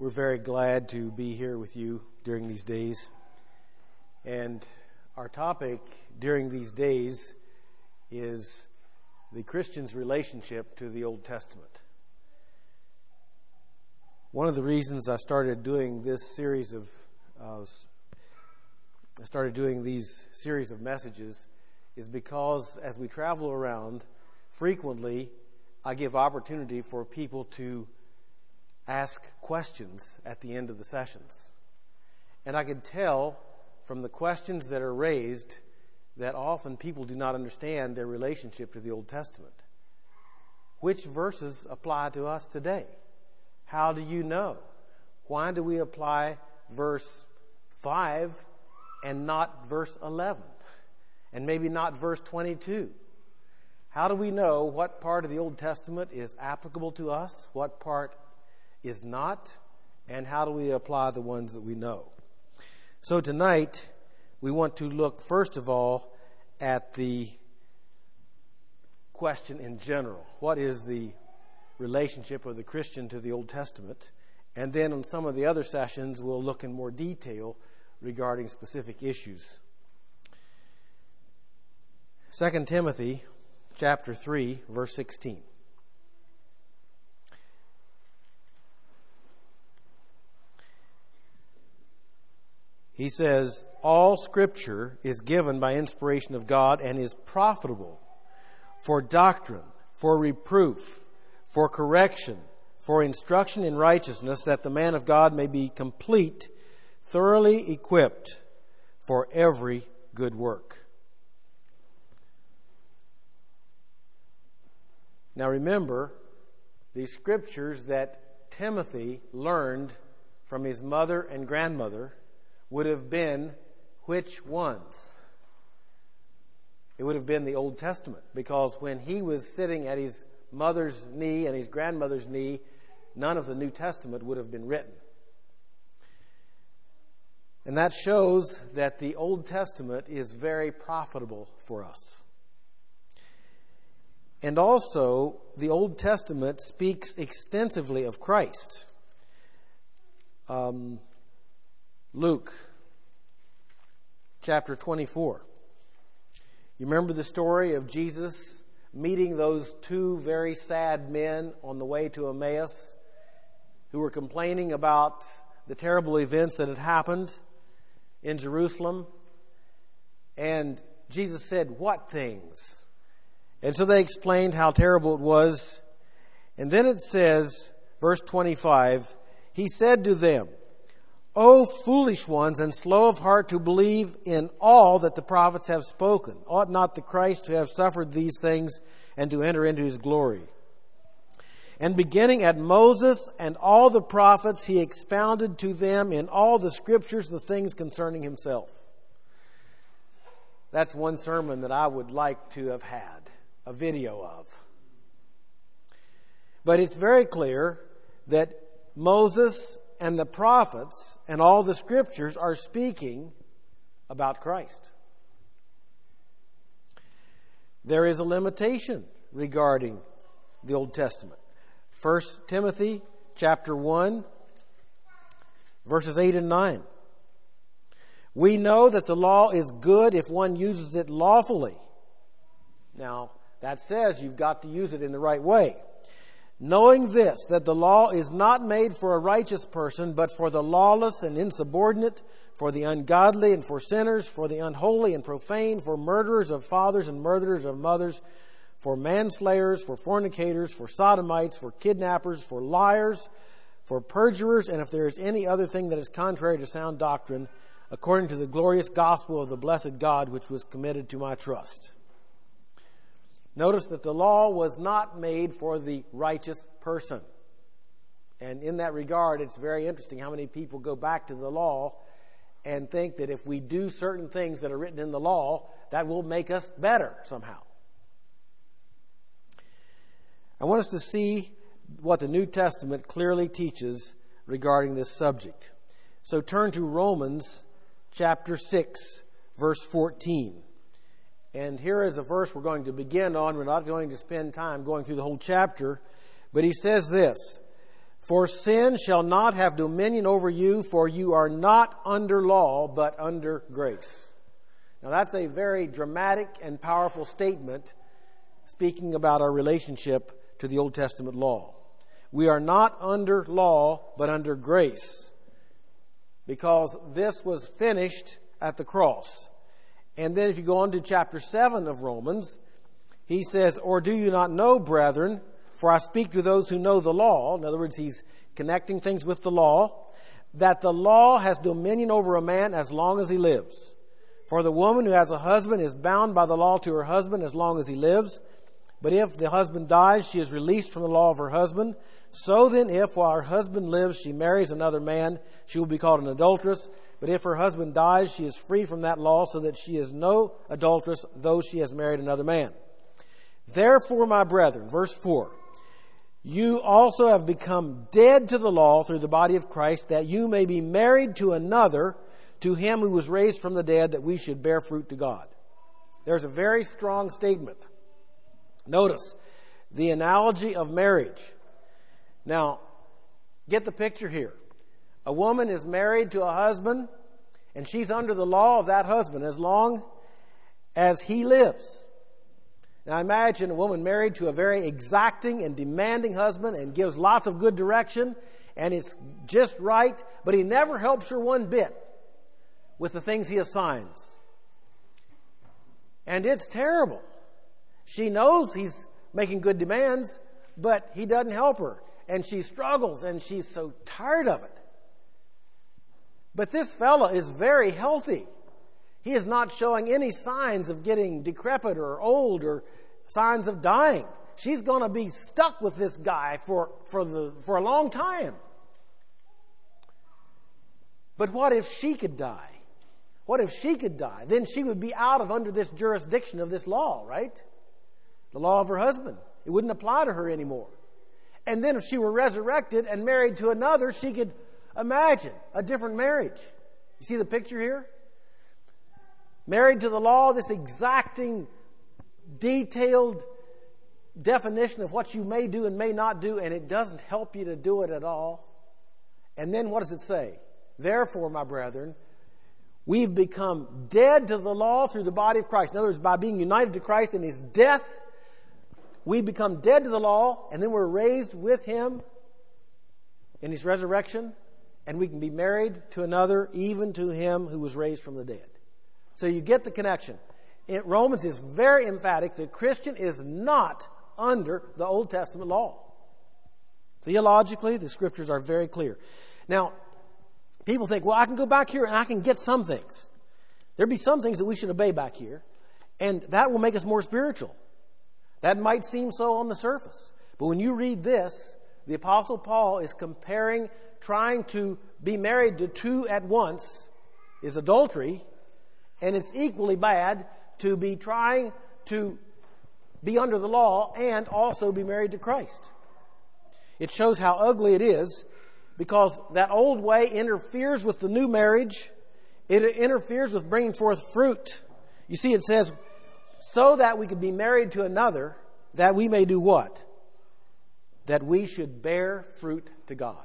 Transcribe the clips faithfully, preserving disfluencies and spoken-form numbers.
We're very glad to be here with you during these days. And our topic during these days is the Christian's relationship to the Old Testament. One of the reasons I started doing this series of uh, I started doing these series of messages is because as we travel around, frequently I give opportunity for people to ask questions at the end of the sessions. And I could tell from the questions that are raised that often people do not understand their relationship to the Old Testament. Which verses apply to us today? How do you know? Why do we apply verse five and not verse eleven? And maybe not verse twenty-two? How do we know what part of the Old Testament is applicable to us, what part is not, and how do we apply the ones that we know? So tonight, we want to look first of all at the question in general. What is the relationship of the Christian to the Old Testament? And then on some of the other sessions, we'll look in more detail regarding specific issues. Second Timothy chapter three, verse sixteen. He says, all Scripture is given by inspiration of God and is profitable for doctrine, for reproof, for correction, for instruction in righteousness, that the man of God may be complete, thoroughly equipped for every good work. Now remember, the scriptures that Timothy learned from his mother and grandmother would have been which ones? It would have been the Old Testament, because when he was sitting at his mother's knee and his grandmother's knee, none of the New Testament would have been written. And that shows that the Old Testament is very profitable for us. And also, the Old Testament speaks extensively of Christ. Um, Luke chapter twenty-four. You remember the story of Jesus meeting those two very sad men on the way to Emmaus who were complaining about the terrible events that had happened in Jerusalem. And Jesus said, "What things?" And so they explained how terrible it was. And then it says, verse twenty-five, he said to them, O foolish ones, and slow of heart to believe in all that the prophets have spoken. Ought not the Christ to have suffered these things and to enter into his glory? And beginning at Moses and all the prophets, he expounded to them in all the scriptures the things concerning himself. That's one sermon that I would like to have had a video of. But it's very clear that Moses and the prophets and all the scriptures are speaking about Christ. There is a limitation regarding the Old Testament. First Timothy chapter one, verses eight and nine. We know that the law is good if one uses it lawfully. Now, that says you've got to use it in the right way. Knowing this, that the law is not made for a righteous person, but for the lawless and insubordinate, for the ungodly and for sinners, for the unholy and profane, for murderers of fathers and murderers of mothers, for manslayers, for fornicators, for sodomites, for kidnappers, for liars, for perjurers, and if there is any other thing that is contrary to sound doctrine, according to the glorious gospel of the blessed God, which was committed to my trust. Notice that the law was not made for the righteous person. And in that regard, it's very interesting how many people go back to the law and think that if we do certain things that are written in the law, that will make us better somehow. I want us to see what the New Testament clearly teaches regarding this subject. So turn to Romans chapter six, verse fourteen. And here is a verse we're going to begin on. We're not going to spend time going through the whole chapter. But he says this, For sin shall not have dominion over you, for you are not under law, but under grace. Now that's a very dramatic and powerful statement speaking about our relationship to the Old Testament law. We are not under law, but under grace, because this was finished at the cross. And then if you go on to chapter seven of Romans, he says, or do you not know, brethren, for I speak to those who know the law. In other words, he's connecting things with the law, that the law has dominion over a man as long as he lives. For the woman who has a husband is bound by the law to her husband as long as he lives. But if the husband dies, she is released from the law of her husband. So then, if while her husband lives she marries another man, she will be called an adulteress. But if her husband dies, she is free from that law, so that she is no adulteress, though she has married another man. Therefore, my brethren, verse four, you also have become dead to the law through the body of Christ, that you may be married to another, to him who was raised from the dead, that we should bear fruit to God. There's a very strong statement. Notice the analogy of marriage. Now, get the picture here. A woman is married to a husband, and she's under the law of that husband as long as he lives. Now imagine a woman married to a very exacting and demanding husband and gives lots of good direction, and it's just right, but he never helps her one bit with the things he assigns. And it's terrible. She knows he's making good demands, but he doesn't help her. And she struggles, and she's so tired of it. But this fellow is very healthy. He is not showing any signs of getting decrepit or old or signs of dying. She's going to be stuck with this guy for, for, the, for a long time. But what if she could die? What if she could die? Then she would be out of under this jurisdiction of this law, right? The law of her husband. It wouldn't apply to her anymore. And then if she were resurrected and married to another, she could imagine a different marriage. You see the picture here? Married to the law, this exacting, detailed definition of what you may do and may not do, and it doesn't help you to do it at all. And then what does it say? Therefore, my brethren, we've become dead to the law through the body of Christ. In other words, by being united to Christ in his death, we become dead to the law, and then we're raised with him in his resurrection, and we can be married to another, even to him who was raised from the dead. So you get the connection. It, Romans is very emphatic. The Christian is not under the Old Testament law. Theologically, the scriptures are very clear. Now, people think, well, I can go back here and I can get some things. There'd be some things that we should obey back here, and that will make us more spiritual. That might seem so on the surface. But when you read this, the Apostle Paul is comparing trying to be married to two at once is adultery, and it's equally bad to be trying to be under the law and also be married to Christ. It shows how ugly it is, because that old way interferes with the new marriage. It interferes with bringing forth fruit. You see, it says, so that we could be married to another, that we may do what? That we should bear fruit to God.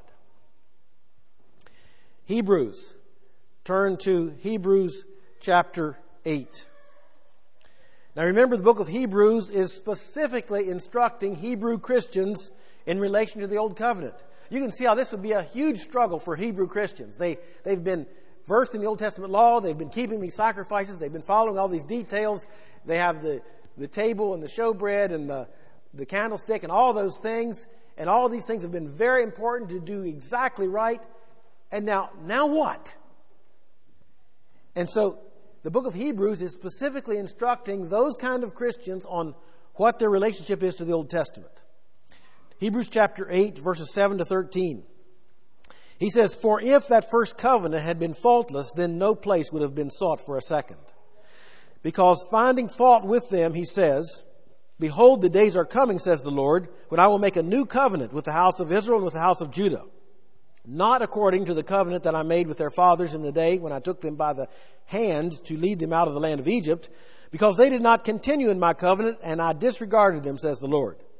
Hebrews. Turn to Hebrews chapter eight. Now remember, the book of Hebrews is specifically instructing Hebrew Christians in relation to the Old Covenant. You can see how this would be a huge struggle for Hebrew Christians. They, they've been versed in the Old Testament law. They've been keeping these sacrifices. They've been following all these details. They have the, the table and the showbread and the, the candlestick and all those things. And all these things have been very important to do exactly right. And now, now what? And so the book of Hebrews is specifically instructing those kind of Christians on what their relationship is to the Old Testament. Hebrews chapter eight, verses seven to thirteen. He says, for if that first covenant had been faultless, then no place would have been sought for a second. Because finding fault with them, he says, behold, the days are coming, says the Lord, when I will make a new covenant with the house of Israel and with the house of Judah. Not according to the covenant that I made with their fathers in the day when I took them by the hand to lead them out of the land of Egypt, because they did not continue in my covenant, and I disregarded them, says the Lord.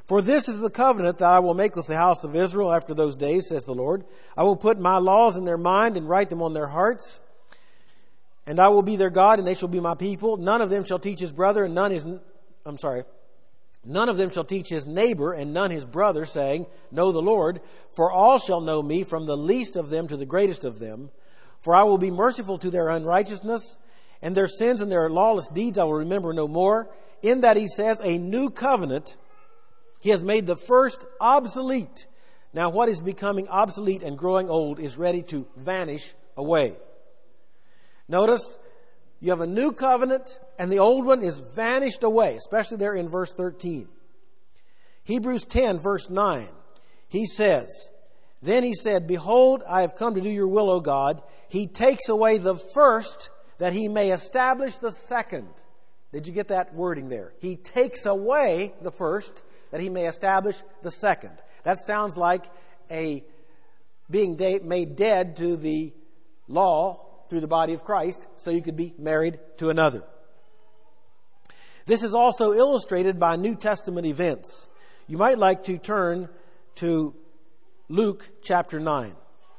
For this is the covenant that I will make with the house of Israel after those days, says the Lord. I will put my laws in their mind and write them on their hearts. And I will be their God, and they shall be my people. None of them shall teach his brother, and none his, I'm sorry, none of them shall teach his neighbor, and none his brother, saying, Know the Lord. For all shall know me, from the least of them to the greatest of them. For I will be merciful to their unrighteousness, and their sins and their lawless deeds I will remember no more. In that he says, a new covenant. He has made the first obsolete. Now what is becoming obsolete and growing old is ready to vanish away. Notice, you have a new covenant and the old one is vanished away, especially there in verse thirteen. Hebrews ten, verse nine, he says, Then he said, Behold, I have come to do your will, O God. He takes away the first that he may establish the second. Did you get that wording there? He takes away the first that he may establish the second. That sounds like a being de- made dead to the law through the body of Christ, so you could be married to another. This is also illustrated by New Testament events. You might like to turn to Luke chapter nine.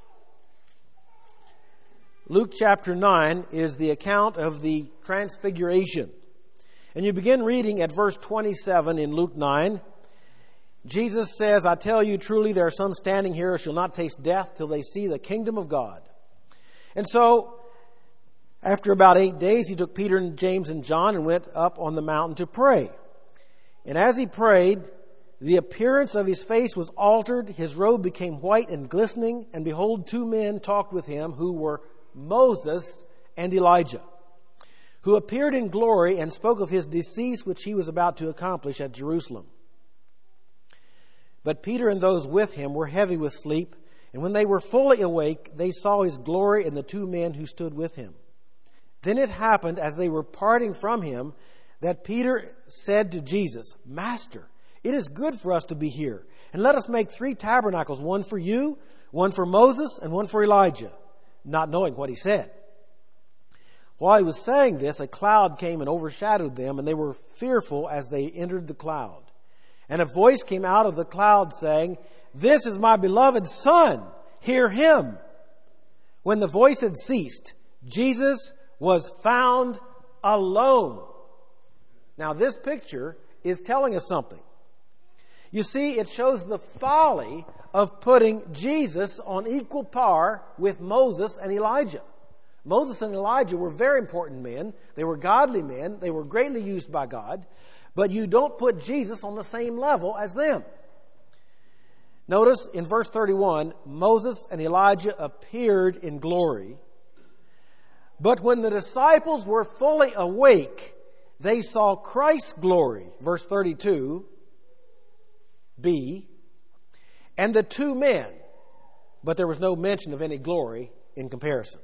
Luke chapter nine is the account of the Transfiguration. And you begin reading at verse twenty-seven in Luke nine. Jesus says, I tell you truly, there are some standing here who shall not taste death till they see the kingdom of God. And so, after about eight days, he took Peter and James and John and went up on the mountain to pray. And as he prayed, the appearance of his face was altered, his robe became white and glistening, and behold, two men talked with him who were Moses and Elijah, who appeared in glory and spoke of his decease which he was about to accomplish at Jerusalem. But Peter and those with him were heavy with sleep, and when they were fully awake, they saw his glory and the two men who stood with him. Then it happened, as they were parting from him, that Peter said to Jesus, Master, it is good for us to be here, and let us make three tabernacles, one for you, one for Moses, and one for Elijah, not knowing what he said. While he was saying this, a cloud came and overshadowed them, and they were fearful as they entered the cloud. And a voice came out of the cloud saying, This is my beloved Son, hear him. When the voice had ceased, Jesus was found alone. Now this picture is telling us something. You see, it shows the folly of putting Jesus on equal par with Moses and Elijah. Moses and Elijah were very important men. They were godly men. They were greatly used by God. But you don't put Jesus on the same level as them. Notice in verse thirty-one, Moses and Elijah appeared in glory. But when the disciples were fully awake, they saw Christ's glory. Verse thirty-two, B, and the two men, but there was no mention of any glory in comparison.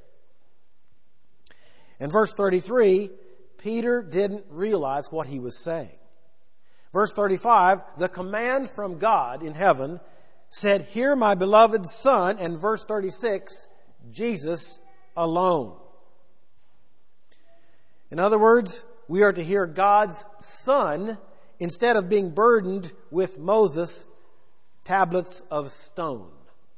In verse thirty-three, Peter didn't realize what he was saying. Verse thirty-five, the command from God in heaven said, Hear my beloved Son. And verse thirty-six, Jesus alone. In other words, we are to hear God's Son instead of being burdened with Moses' tablets of stone.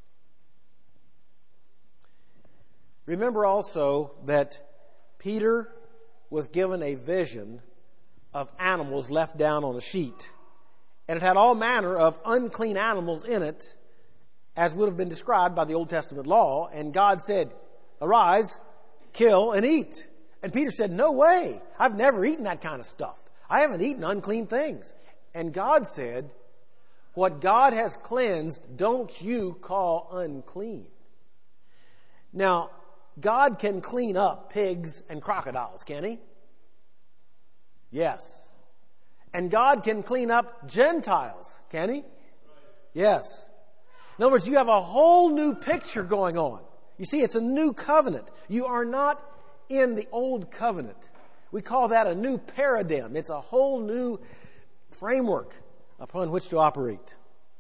Remember also that Peter was given a vision of animals left down on a sheet. And it had all manner of unclean animals in it, as would have been described by the Old Testament law. And God said, Arise, kill, and eat. And Peter said, No way. I've never eaten that kind of stuff. I haven't eaten unclean things. And God said, What God has cleansed, don't you call unclean. Now, God can clean up pigs and crocodiles, can he? Yes. And God can clean up Gentiles, can he? Yes. In other words, you have a whole new picture going on. You see, it's a new covenant. You are not in the old covenant. We call that a new paradigm. It's a whole new framework upon which to operate.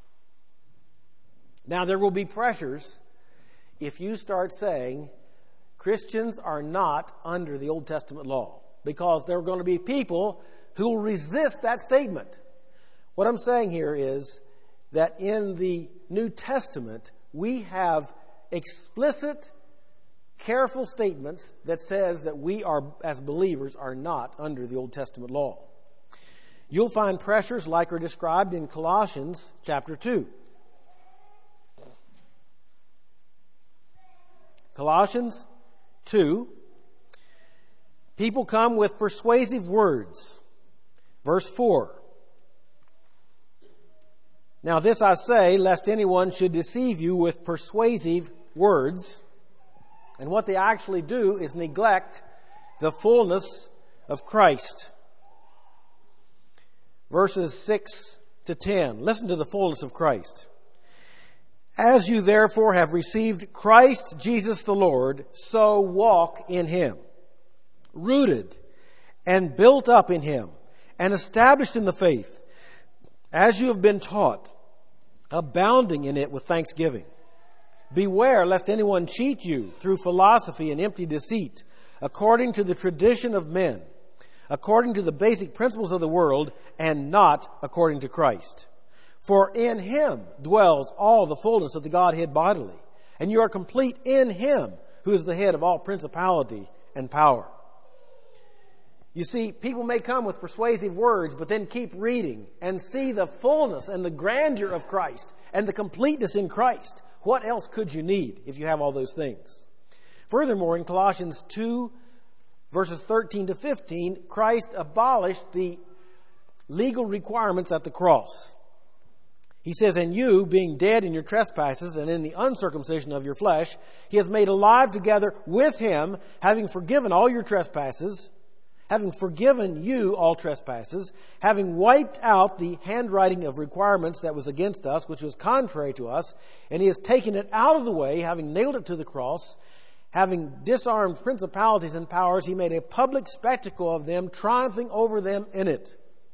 Now, there will be pressures if you start saying Christians are not under the Old Testament law, because there are going to be people who will resist that statement. What I'm saying here is that in the New Testament, we have explicit, careful statements that says that we are, as believers, are not under the Old Testament law. You'll find pressures like are described in Colossians chapter two. Colossians two. People come with persuasive words. Verse four. Now this I say, lest anyone should deceive you with persuasive words. And what they actually do is neglect the fullness of Christ. Verses six to ten. Listen to the fullness of Christ. As you therefore have received Christ Jesus the Lord, so walk in Him, rooted and built up in Him, and established in the faith, as you have been taught, abounding in it with thanksgiving. Beware lest anyone cheat you through philosophy and empty deceit, according to the tradition of men, according to the basic principles of the world, and not according to Christ. For in Him dwells all the fullness of the Godhead bodily, and you are complete in Him, who is the head of all principality and power. You see, people may come with persuasive words, but then keep reading and see the fullness and the grandeur of Christ and the completeness in Christ. What else could you need if you have all those things? Furthermore, in Colossians two, verses thirteen to fifteen, Christ abolished the legal requirements at the cross. He says, and you, being dead in your trespasses and in the uncircumcision of your flesh, He has made alive together with Him, having forgiven all your trespasses, having forgiven you all trespasses, having wiped out the handwriting of requirements that was against us, which was contrary to us, and He has taken it out of the way, having nailed it to the cross, having disarmed principalities and powers, He made a public spectacle of them, triumphing over them in it.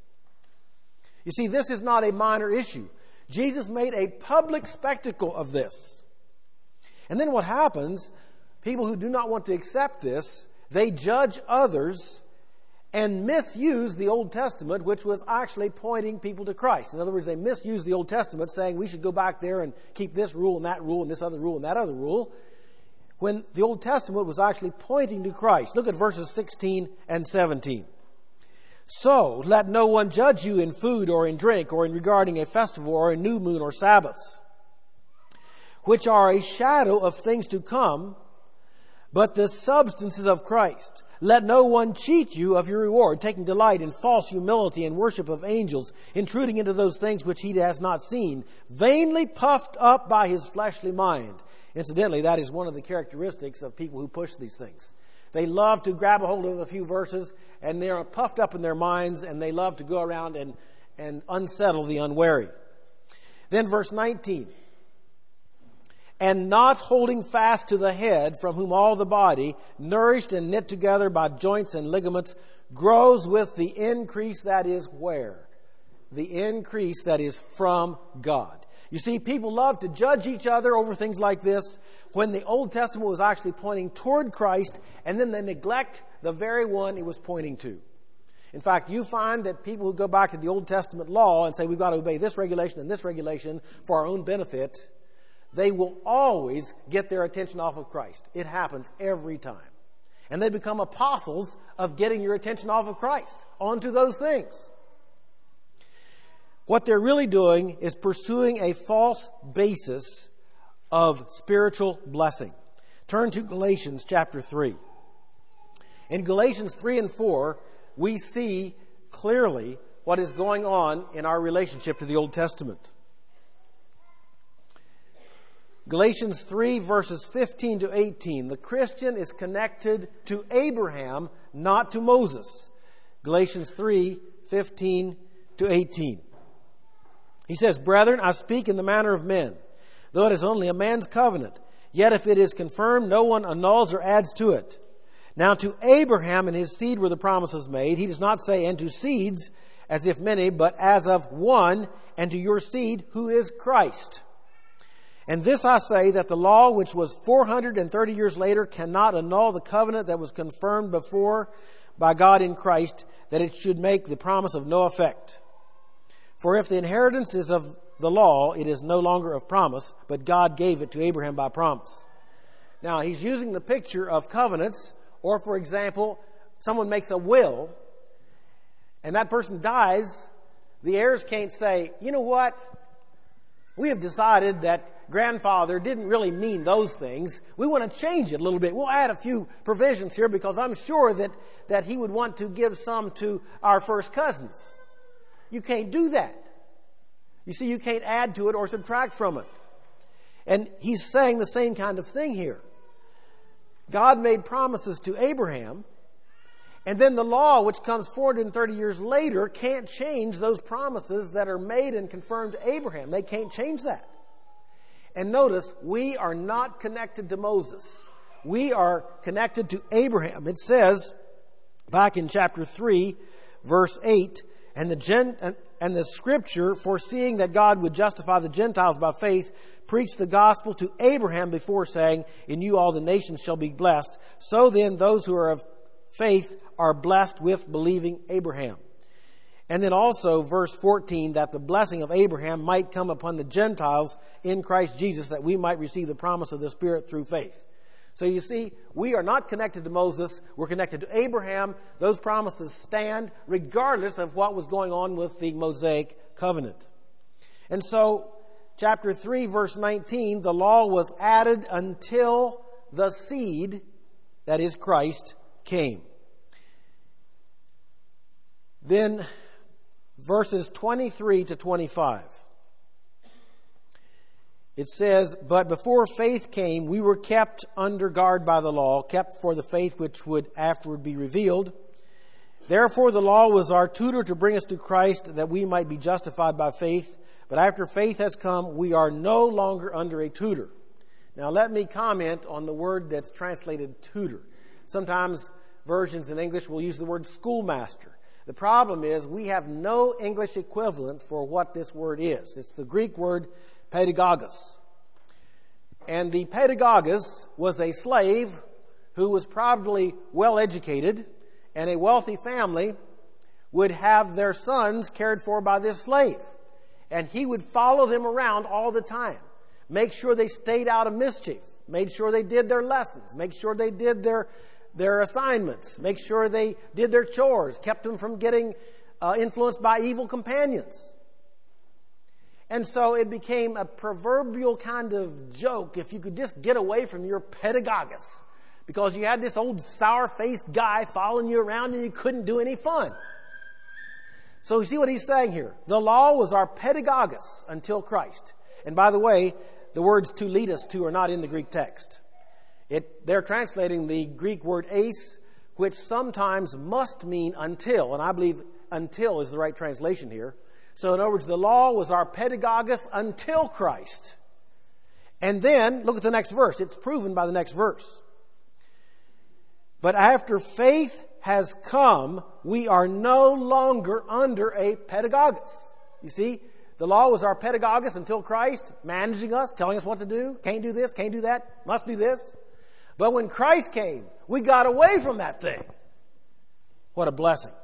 You see, this is not a minor issue. Jesus made a public spectacle of this. And then what happens, people who do not want to accept this, they judge others and misuse the Old Testament, which was actually pointing people to Christ. In other words, they misuse the Old Testament, saying we should go back there and keep this rule and that rule and this other rule and that other rule, when the Old Testament was actually pointing to Christ. Look at verses sixteen and seventeen. So, let no one judge you in food or in drink or in regarding a festival or a new moon or Sabbaths, which are a shadow of things to come, but the substances of Christ. Let no one cheat you of your reward, taking delight in false humility and worship of angels, intruding into those things which he has not seen, vainly puffed up by his fleshly mind. Incidentally, that is one of the characteristics of people who push these things. They love to grab a hold of a few verses, and they are puffed up in their minds, and they love to go around and, and unsettle the unwary. Then verse nineteen. And not holding fast to the head, from whom all the body, nourished and knit together by joints and ligaments, grows with the increase that is where? The increase that is from God. You see, people love to judge each other over things like this when the Old Testament was actually pointing toward Christ, and then they neglect the very one it was pointing to. In fact, you find that people who go back to the Old Testament law and say we've got to obey this regulation and this regulation for our own benefit, they will always get their attention off of Christ. It happens every time. And they become apostles of getting your attention off of Christ onto those things. What they're really doing is pursuing a false basis of spiritual blessing. Turn to Galatians chapter three. In Galatians three and four, we see clearly what is going on in our relationship to the Old Testament. Galatians three, verses fifteen to eighteen. The Christian is connected to Abraham, not to Moses. Galatians three, fifteen to eighteen. He says, Brethren, I speak in the manner of men, though it is only a man's covenant. Yet if it is confirmed, no one annuls or adds to it. Now to Abraham and his seed were the promises made. He does not say, and to seeds, as if many, but as of one, and to your seed, who is Christ. And this I say, that the law, which was four hundred thirty years later, cannot annul the covenant that was confirmed before by God in Christ, that it should make the promise of no effect. For if the inheritance is of the law, it is no longer of promise, but God gave it to Abraham by promise. Now, he's using the picture of covenants, or for example, someone makes a will, and that person dies. The heirs can't say, you know what, we have decided that grandfather didn't really mean those things. We want to change it a little bit. We'll add a few provisions here because I'm sure that, that he would want to give some to our first cousins. You can't do that. You see, you can't add to it or subtract from it. And he's saying the same kind of thing here. God made promises to Abraham, and then the law, which comes four hundred thirty years later, can't change those promises that are made and confirmed to Abraham. They can't change that. And notice, we are not connected to Moses. We are connected to Abraham. It says, back in chapter three, verse eight, and the gen, and the scripture, foreseeing that God would justify the Gentiles by faith, preached the gospel to Abraham before, saying, in you all the nations shall be blessed. So then those who are of faith are blessed with believing Abraham. And then also verse fourteen, that the blessing of Abraham might come upon the Gentiles in Christ Jesus, that we might receive the promise of the Spirit through faith. So you see, we are not connected to Moses. We're connected to Abraham. Those promises stand regardless of what was going on with the Mosaic covenant. And so, chapter three, verse nineteen, the law was added until the seed, that is Christ, came. Then, verses twenty-three to twenty-five. It says, but before faith came, we were kept under guard by the law, kept for the faith which would afterward be revealed. Therefore the law was our tutor to bring us to Christ, that we might be justified by faith. But after faith has come, we are no longer under a tutor. Now let me comment on the word that's translated tutor. Sometimes versions in English will use the word schoolmaster. The problem is we have no English equivalent for what this word is. It's the Greek word pedagogos. And the pedagogos was a slave who was probably well educated, and a wealthy family would have their sons cared for by this slave. And he would follow them around all the time, make sure they stayed out of mischief, made sure they did their lessons, make sure they did their, their assignments, make sure they did their chores, kept them from getting uh, influenced by evil companions. And so it became a proverbial kind of joke if you could just get away from your pedagogos, because you had this old sour-faced guy following you around and you couldn't do any fun. So you see what he's saying here. The law was our pedagogos until Christ. And by the way, the words to lead us to are not in the Greek text. It, they're translating the Greek word eis, which sometimes must mean until, and I believe until is the right translation here. So in other words, the law was our pedagogos until Christ. And then, look at the next verse. It's proven by the next verse. But after faith has come, we are no longer under a pedagogos. You see, the law was our pedagogos until Christ, managing us, telling us what to do. Can't do this, can't do that, must do this. But when Christ came, we got away from that thing. What a blessing.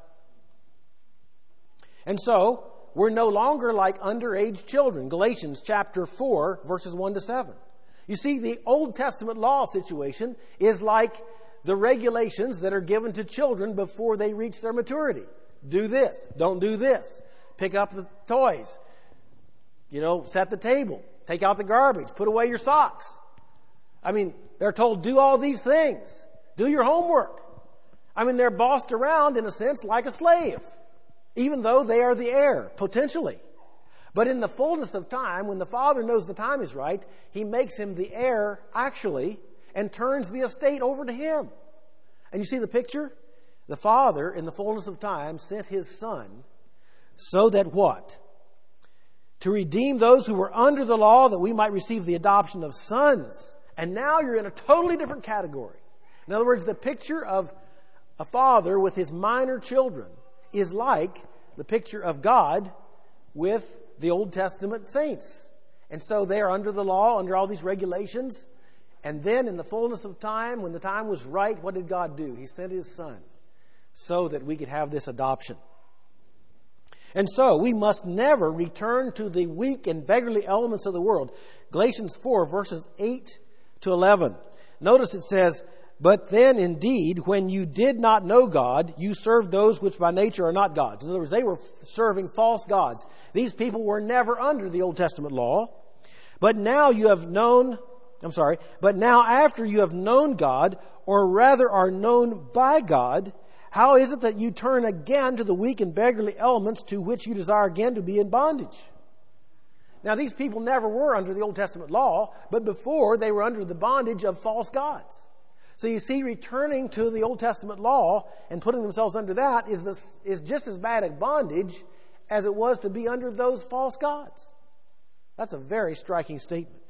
And so, we're no longer like underage children. Galatians chapter four, verses one to seven. You see, the Old Testament law situation is like the regulations that are given to children before they reach their maturity. Do this. Don't do this. Pick up the toys. You know, set the table. Take out the garbage. Put away your socks. I mean, they're told, do all these things. Do your homework. I mean, they're bossed around, in a sense, like a slave, even though they are the heir, potentially. But in the fullness of time, when the father knows the time is right, he makes him the heir, actually, and turns the estate over to him. And you see the picture? The father, in the fullness of time, sent his son so that what? To redeem those who were under the law, that we might receive the adoption of sons. And now you're in a totally different category. In other words, the picture of a father with his minor children is like the picture of God with the Old Testament saints. And so they are under the law, under all these regulations. And then in the fullness of time, when the time was right, what did God do? He sent his son so that we could have this adoption. And so we must never return to the weak and beggarly elements of the world. Galatians four, verses eight to eleven. Notice it says, "But then indeed, when you did not know God, you served those which by nature are not gods." In other words, they were serving false gods. These people were never under the Old Testament law. But now you have known, I'm sorry, but now after you have known God, or rather are known by God, how is it that you turn again to the weak and beggarly elements to which you desire again to be in bondage? Now, these people never were under the Old Testament law, but before they were under the bondage of false gods. So you see, returning to the Old Testament law and putting themselves under that is, this, is just as bad a bondage as it was to be under those false gods. That's a very striking statement.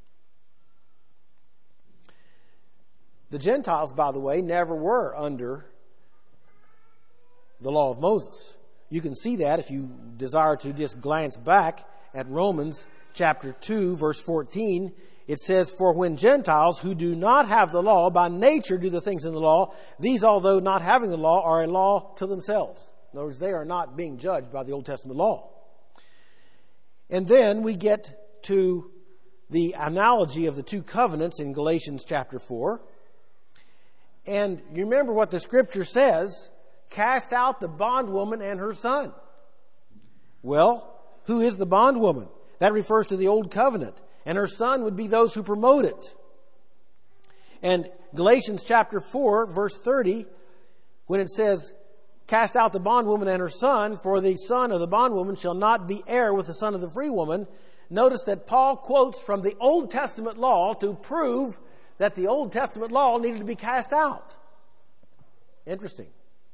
The Gentiles, by the way, never were under the law of Moses. You can see that if you desire to just glance back at Romans chapter two, verse fourteen. It says, "For when Gentiles who do not have the law by nature do the things in the law, these, although not having the law, are a law to themselves." In other words, they are not being judged by the Old Testament law. And then we get to the analogy of the two covenants in Galatians chapter four. And you remember what the scripture says, "Cast out the bondwoman and her son." Well, who is the bondwoman? That refers to the old covenant. And her son would be those who promote it. And Galatians chapter four, verse thirty, when it says, "Cast out the bondwoman and her son, for the son of the bondwoman shall not be heir with the son of the free woman," notice that Paul quotes from the Old Testament law to prove that the Old Testament law needed to be cast out. Interesting.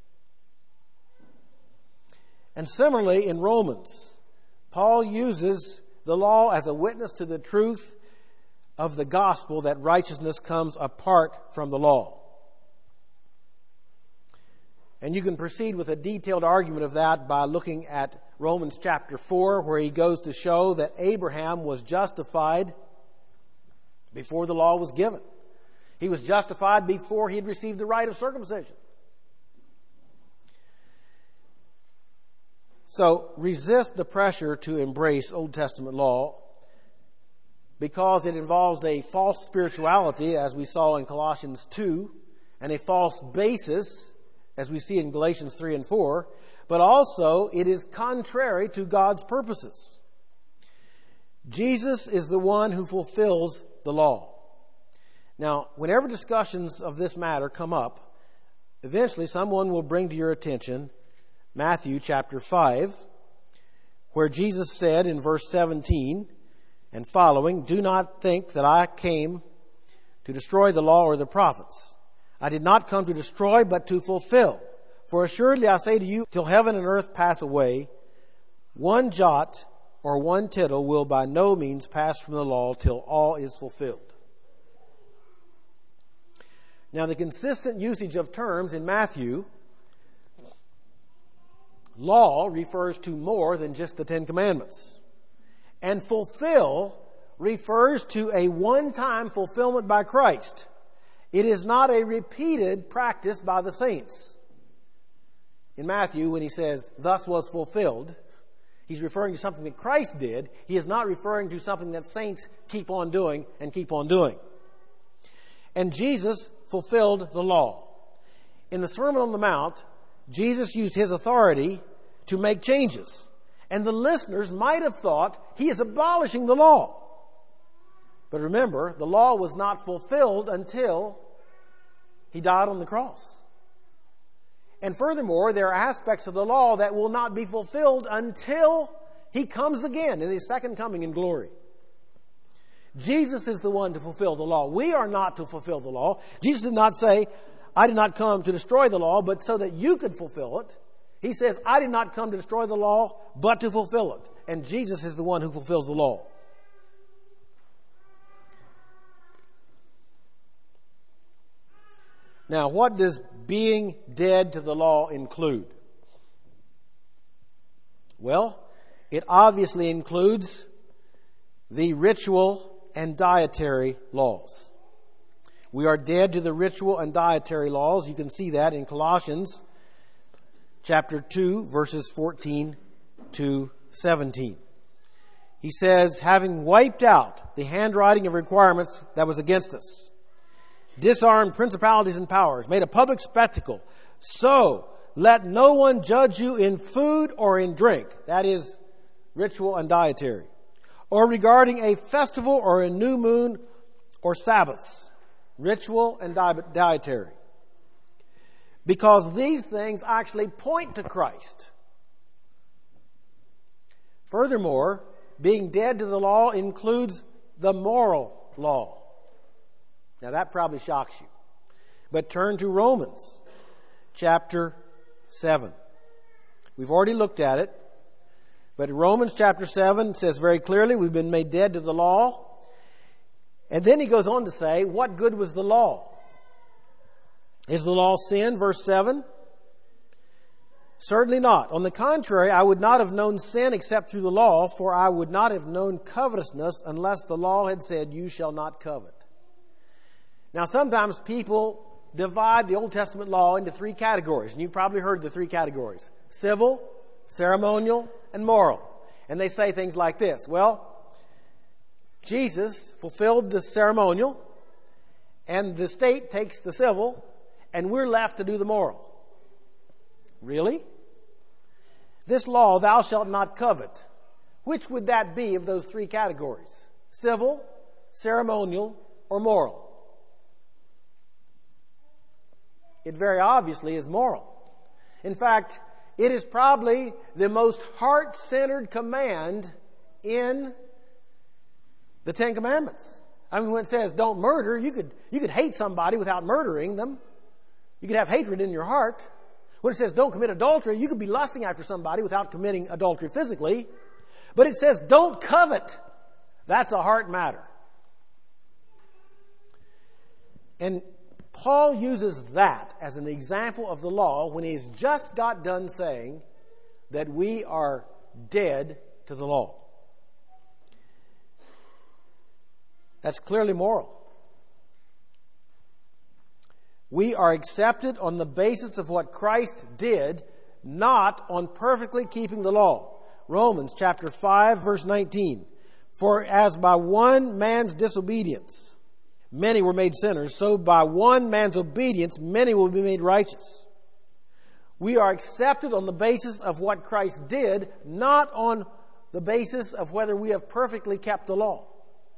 And similarly in Romans, Paul uses the law as a witness to the truth of the gospel that righteousness comes apart from the law. And you can proceed with a detailed argument of that by looking at Romans chapter four, where he goes to show that Abraham was justified before the law was given. He was justified before he had received the rite of circumcision. So resist the pressure to embrace Old Testament law because it involves a false spirituality, as we saw in Colossians two, and a false basis, as we see in Galatians three and four, but also it is contrary to God's purposes. Jesus is the one who fulfills the law. Now, whenever discussions of this matter come up, eventually someone will bring to your attention Matthew chapter five, where Jesus said in verse seventeen and following, "Do not think that I came to destroy the law or the prophets. I did not come to destroy, but to fulfill. For assuredly I say to you, till heaven and earth pass away, one jot or one tittle will by no means pass from the law till all is fulfilled." Now, the consistent usage of terms in Matthew, law refers to more than just the Ten Commandments. And fulfill refers to a one-time fulfillment by Christ. It is not a repeated practice by the saints. In Matthew, when he says, "thus was fulfilled," he's referring to something that Christ did. He is not referring to something that saints keep on doing and keep on doing. And Jesus fulfilled the law. In the Sermon on the Mount, Jesus used his authority to make changes. And the listeners might have thought he is abolishing the law. But remember, the law was not fulfilled until he died on the cross. And furthermore, there are aspects of the law that will not be fulfilled until he comes again in his second coming in glory. Jesus is the one to fulfill the law. We are not to fulfill the law. Jesus did not say, "I did not come to destroy the law, but so that you could fulfill it." He says, "I did not come to destroy the law, but to fulfill it." And Jesus is the one who fulfills the law. Now, what does being dead to the law include? Well, it obviously includes the ritual and dietary laws. We are dead to the ritual and dietary laws. You can see that in Colossians chapter two, verses fourteen two seventeen. He says, having wiped out the handwriting of requirements that was against us, disarmed principalities and powers, made a public spectacle, so let no one judge you in food or in drink, that is, ritual and dietary, or regarding a festival or a new moon or Sabbaths, ritual and di- dietary. Because these things actually point to Christ. Furthermore, being dead to the law includes the moral law. Now that probably shocks you. But turn to Romans chapter seven. We've already looked at it. But Romans chapter seven says very clearly we've been made dead to the law. And then he goes on to say, what good was the law? Is the law sin? Verse seven. Certainly not. On the contrary, I would not have known sin except through the law, for I would not have known covetousness unless the law had said, you shall not covet. Now, sometimes people divide the Old Testament law into three categories, and you've probably heard the three categories: civil, ceremonial, and moral. And they say things like this: well, Jesus fulfilled the ceremonial, and the state takes the civil, and we're left to do the moral. Really? This law, thou shalt not covet, which would that be of those three categories? Civil, ceremonial, or moral? It very obviously is moral. In fact, it is probably the most heart-centered command in the Ten Commandments. I mean, when it says don't murder, you could, you could hate somebody without murdering them. You could have hatred in your heart. When it says don't commit adultery, you could be lusting after somebody without committing adultery physically. But it says don't covet. That's a heart matter. And Paul uses that as an example of the law when he's just got done saying that we are dead to the law. That's clearly moral. We are accepted on the basis of what Christ did, not on perfectly keeping the law. Romans chapter five, verse nineteen. For as by one man's disobedience many were made sinners, so by one man's obedience many will be made righteous. We are accepted on the basis of what Christ did, not on the basis of whether we have perfectly kept the law.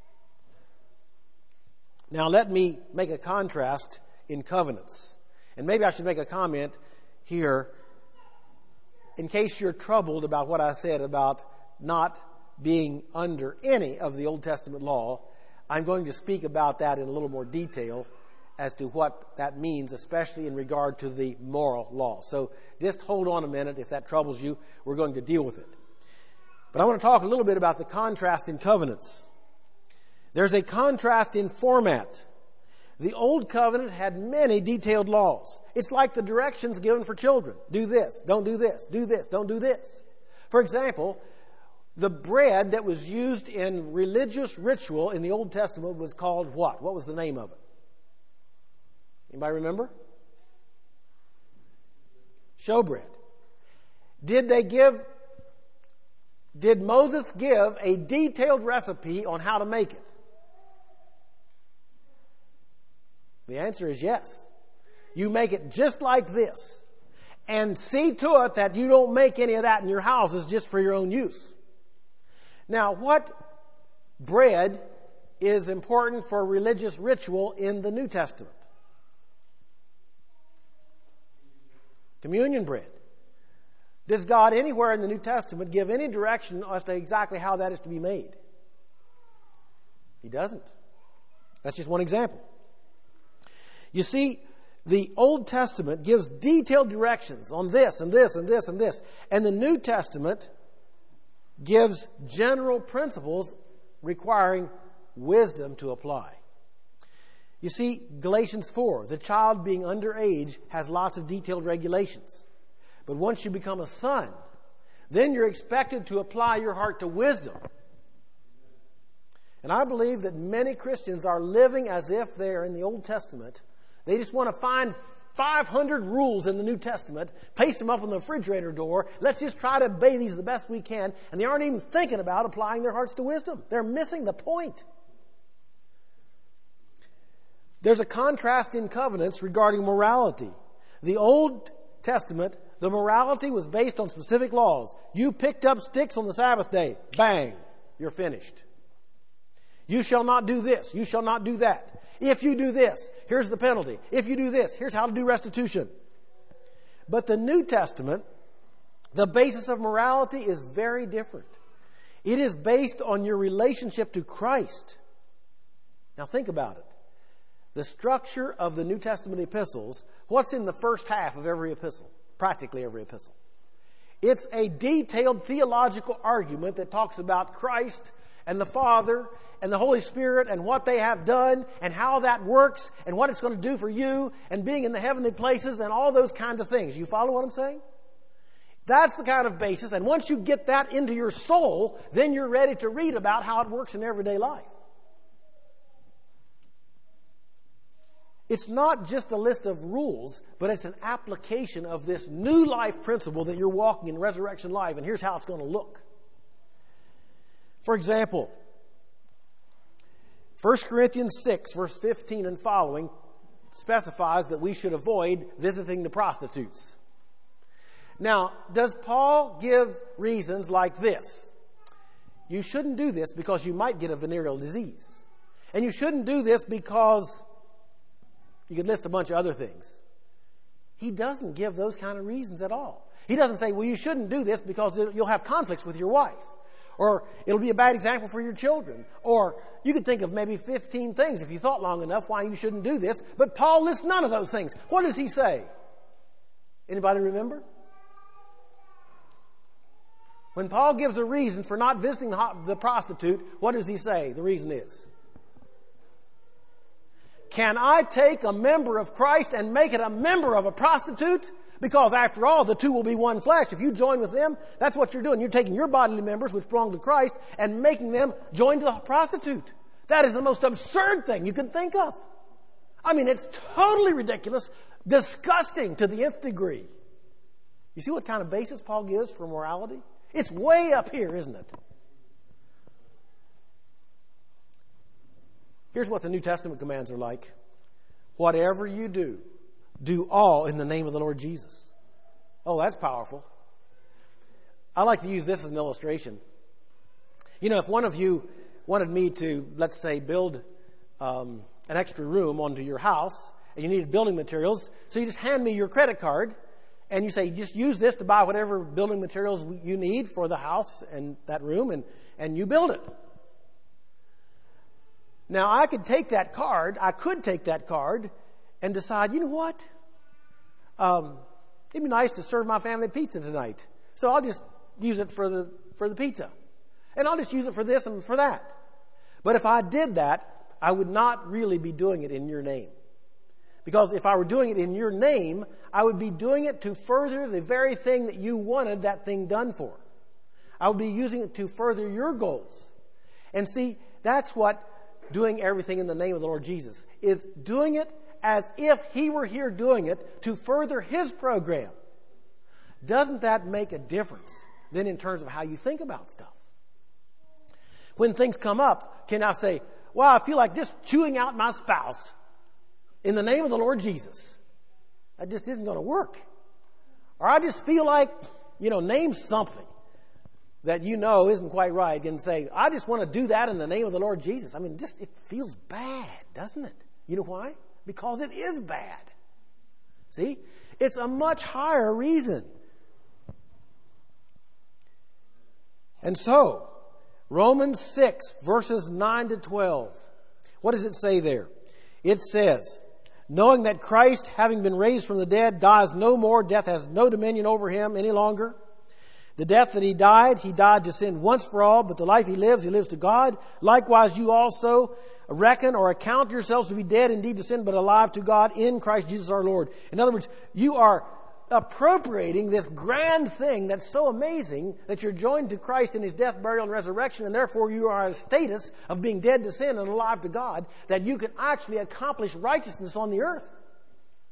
Now let me make a contrast in covenants. And maybe I should make a comment here in case you're troubled about what I said about not being under any of the Old Testament law. I'm going to speak about that in a little more detail as to what that means, especially in regard to the moral law. So just hold on a minute. If that troubles you, we're going to deal with it. But I want to talk a little bit about the contrast in covenants. There's a contrast in format. The Old Covenant had many detailed laws. It's like the directions given for children. Do this, don't do this, do this, don't do this. For example, the bread that was used in religious ritual in the Old Testament was called what? What was the name of it? Anybody remember? Showbread. Did they give, did Moses give a detailed recipe on how to make it? The answer is yes. You make it just like this. And see to it that you don't make any of that in your houses just for your own use. Now, what bread is important for religious ritual in the New Testament? Communion bread. Does God anywhere in the New Testament give any direction as to exactly how that is to be made? He doesn't. That's just one example. You see, the Old Testament gives detailed directions on this and this and this and this. And the New Testament gives general principles requiring wisdom to apply. You see, Galatians four, the child being underage has lots of detailed regulations. But once you become a son, then you're expected to apply your heart to wisdom. And I believe that many Christians are living as if they're in the Old Testament. They just want to find five hundred rules in the New Testament, paste them up on the refrigerator door. Let's just try to obey these the best we can. And they aren't even thinking about applying their hearts to wisdom. They're missing the point. There's a contrast in covenants regarding morality. The Old Testament, the morality was based on specific laws. You picked up sticks on the Sabbath day. Bang. You're finished. You shall not do this. You shall not do that. If you do this, here's the penalty. If you do this, here's how to do restitution. But the New Testament, the basis of morality is very different. It is based on your relationship to Christ. Now think about it. The structure of the New Testament epistles, what's in the first half of every epistle? Practically every epistle. It's a detailed theological argument that talks about Christ and the Father and the Holy Spirit and what they have done and how that works and what it's going to do for you and being in the heavenly places and all those kinds of things. You follow what I'm saying? That's the kind of basis. And once you get that into your soul, then you're ready to read about how it works in everyday life. It's not just a list of rules, but it's an application of this new life principle that you're walking in resurrection life, and here's how it's going to look. For example, First Corinthians six, verse fifteen and following specifies that we should avoid visiting the prostitutes. Now, does Paul give reasons like this? You shouldn't do this because you might get a venereal disease. And you shouldn't do this because you could list a bunch of other things. He doesn't give those kind of reasons at all. He doesn't say, well, you shouldn't do this because you'll have conflicts with your wife. Or it'll be a bad example for your children. Or you could think of maybe fifteen things, if you thought long enough, why you shouldn't do this. But Paul lists none of those things. What does he say? Anybody remember? When Paul gives a reason for not visiting the, the prostitute, what does he say the reason is? Can I take a member of Christ and make it a member of a prostitute? Because after all, the two will be one flesh. If you join with them, that's what you're doing. You're taking your bodily members, which belong to Christ, and making them join to the prostitute. That is the most absurd thing you can think of. I mean, it's totally ridiculous, disgusting to the nth degree. You see what kind of basis Paul gives for morality? It's way up here, isn't it? Here's what the New Testament commands are like. Whatever you do, do all in the name of the Lord Jesus. Oh, that's powerful. I like to use this as an illustration. You know, if one of you wanted me to, let's say, build um, an extra room onto your house, and you needed building materials, so you just hand me your credit card, and you say, just use this to buy whatever building materials you need for the house and that room, and, and you build it. Now, I could take that card, I could take that card and decide, you know what? Um, it'd be nice to serve my family pizza tonight. So I'll just use it for the, for the pizza. And I'll just use it for this and for that. But if I did that, I would not really be doing it in your name. Because if I were doing it in your name, I would be doing it to further the very thing that you wanted that thing done for. I would be using it to further your goals. And see, that's what doing everything in the name of the Lord Jesus is, doing it as if He were here doing it to further His program. Doesn't that make a difference then in terms of how you think about stuff? When things come up, can I say, well, I feel like just chewing out my spouse in the name of the Lord Jesus? That just isn't going to work. Or I just feel like, you know, name something that you know isn't quite right and say, I just want to do that in the name of the Lord Jesus. I mean, just it feels bad, doesn't it? You know why? Because it is bad. See? It's a much higher reason. And so, Romans six, verses nine to twelve. What does it say there? It says, knowing that Christ, having been raised from the dead, dies no more, death has no dominion over Him any longer. The death that He died, He died to sin once for all, but the life He lives, He lives to God. Likewise, you also reckon or account yourselves to be dead indeed to sin, but alive to God in Christ Jesus our Lord. In other words, you are appropriating this grand thing that's so amazing that you're joined to Christ in His death, burial, and resurrection, and therefore you are in a status of being dead to sin and alive to God, that you can actually accomplish righteousness on the earth.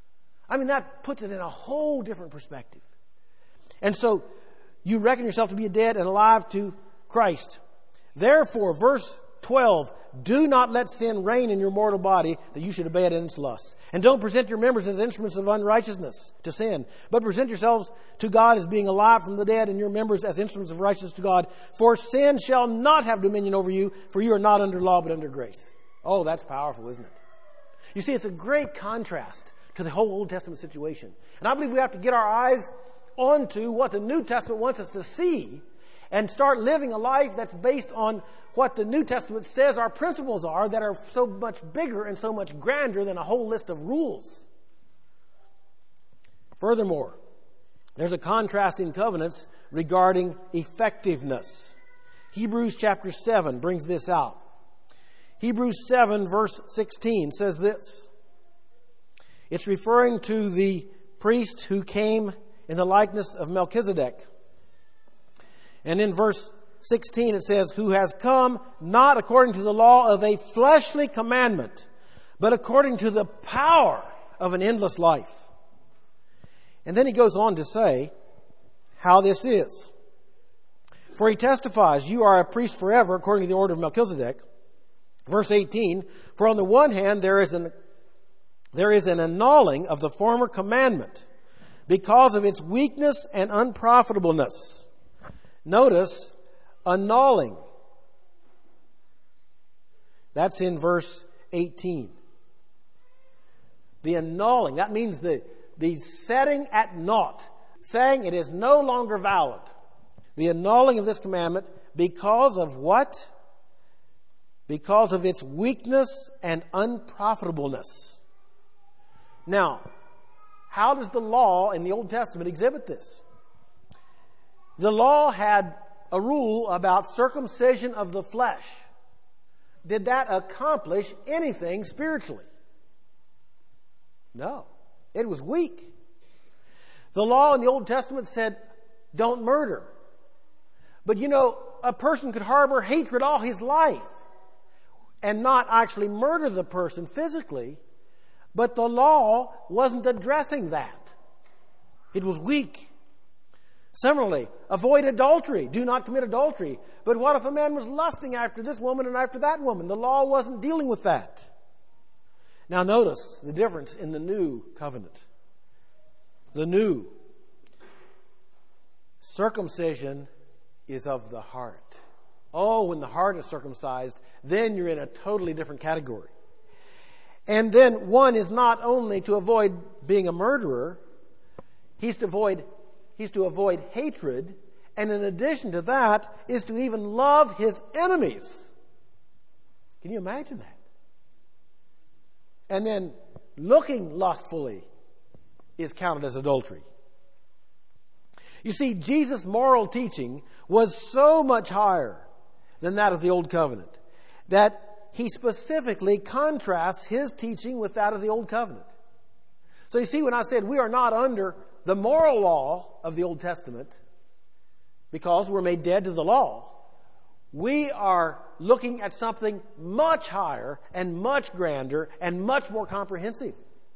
I mean, that puts it in a whole different perspective. And so, you reckon yourself to be dead and alive to Christ. Therefore, verse twelve, do not let sin reign in your mortal body, that you should obey it in its lusts. And don't present your members as instruments of unrighteousness to sin, but present yourselves to God as being alive from the dead, and your members as instruments of righteousness to God. For sin shall not have dominion over you, for you are not under law, but under grace. Oh, that's powerful, isn't it? You see, it's a great contrast to the whole Old Testament situation. And I believe we have to get our eyes onto what the New Testament wants us to see and start living a life that's based on what the New Testament says our principles are, that are so much bigger and so much grander than a whole list of rules. Furthermore, there's a contrast in covenants regarding effectiveness. Hebrews chapter seven brings this out. Hebrews seven verse sixteen says this. It's referring to the priest who came in the likeness of Melchizedek. And in verse sixteen it says, who has come not according to the law of a fleshly commandment, but according to the power of an endless life. And then he goes on to say how this is. For he testifies, you are a priest forever according to the order of Melchizedek. Verse eighteen, for on the one hand there is an, there is an annulling of the former commandment because of its weakness and unprofitableness. Notice, annulling. That's in verse eighteen. The annulling, that means the, the setting at naught, saying it is no longer valid. The annulling of this commandment because of what? Because of its weakness and unprofitableness. Now, how does the law in the Old Testament exhibit this? The law had a rule about circumcision of the flesh. Did that accomplish anything spiritually? No. It was weak. The law in the Old Testament said, don't murder. But you know, a person could harbor hatred all his life and not actually murder the person physically, but the law wasn't addressing that. It was weak. Similarly, avoid adultery. Do not commit adultery. But what if a man was lusting after this woman and after that woman? The law wasn't dealing with that. Now notice the difference in the new covenant. The new. Circumcision is of the heart. Oh, when the heart is circumcised, then you're in a totally different category. And then one is not only to avoid being a murderer, he's to avoid He's to avoid hatred, and in addition to that, is to even love his enemies. Can you imagine that? And then looking lustfully is counted as adultery. You see, Jesus' moral teaching was so much higher than that of the Old Covenant that he specifically contrasts his teaching with that of the Old Covenant. So you see, when I said we are not under the moral law of the Old Testament, because we're made dead to the law, we are looking at something much higher and much grander and much more comprehensive.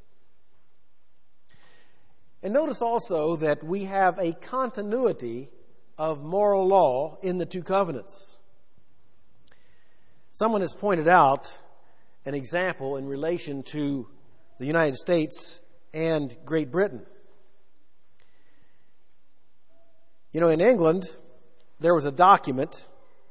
And notice also that we have a continuity of moral law in the two covenants. Someone has pointed out an example in relation to the United States and Great Britain. You know, in England, there was a document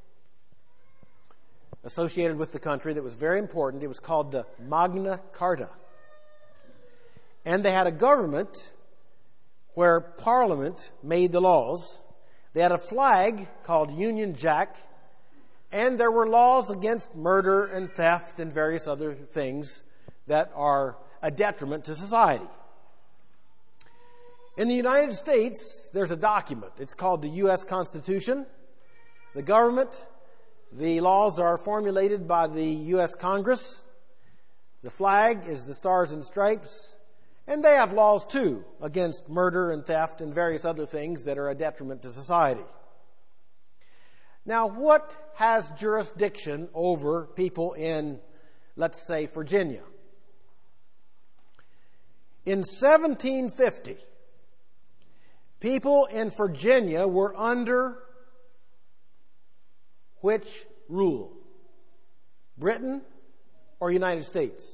associated with the country that was very important. It was called the Magna Carta. And they had a government where Parliament made the laws. They had a flag called Union Jack, and there were laws against murder and theft and various other things that are a detriment to society. In the United States, there's a document. It's called the U S Constitution. The government, the laws are formulated by the U S Congress. The flag is the Stars and Stripes. And they have laws, too, against murder and theft and various other things that are a detriment to society. Now, what has jurisdiction over people in, let's say, Virginia? In seventeen fifty, people in Virginia were under which rule? Britain or United States?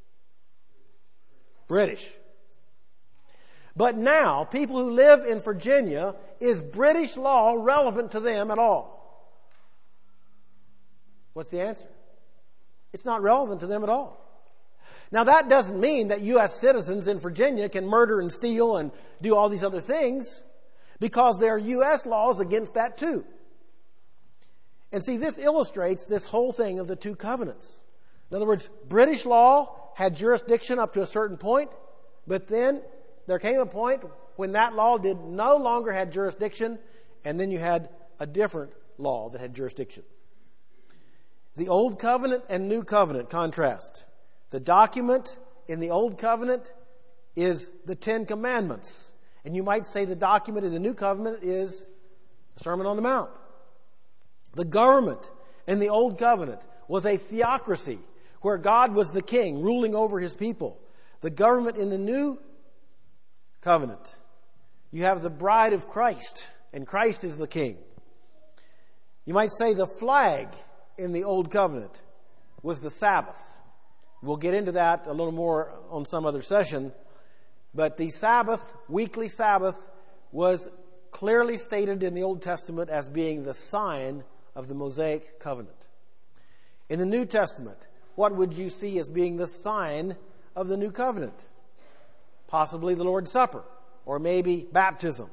British. But now, people who live in Virginia, is British law relevant to them at all? What's the answer? It's not relevant to them at all. Now, that doesn't mean that U S citizens in Virginia can murder and steal and do all these other things, because there are U S laws against that too. And see, this illustrates this whole thing of the two covenants. In other words, British law had jurisdiction up to a certain point, but then there came a point when that law did no longer had jurisdiction, and then you had a different law that had jurisdiction. The Old Covenant and New Covenant contrast. The document in the Old Covenant is the Ten Commandments. And you might say the document in the New Covenant is the Sermon on the Mount. The government in the Old Covenant was a theocracy where God was the king ruling over his people. The government in the New Covenant, you have the bride of Christ, and Christ is the king. You might say the flag in the Old Covenant was the Sabbath. We'll get into that a little more on some other session. But the Sabbath, weekly Sabbath, was clearly stated in the Old Testament as being the sign of the Mosaic covenant. In the New Testament, what would you see as being the sign of the New Covenant? Possibly the Lord's Supper, or maybe baptism.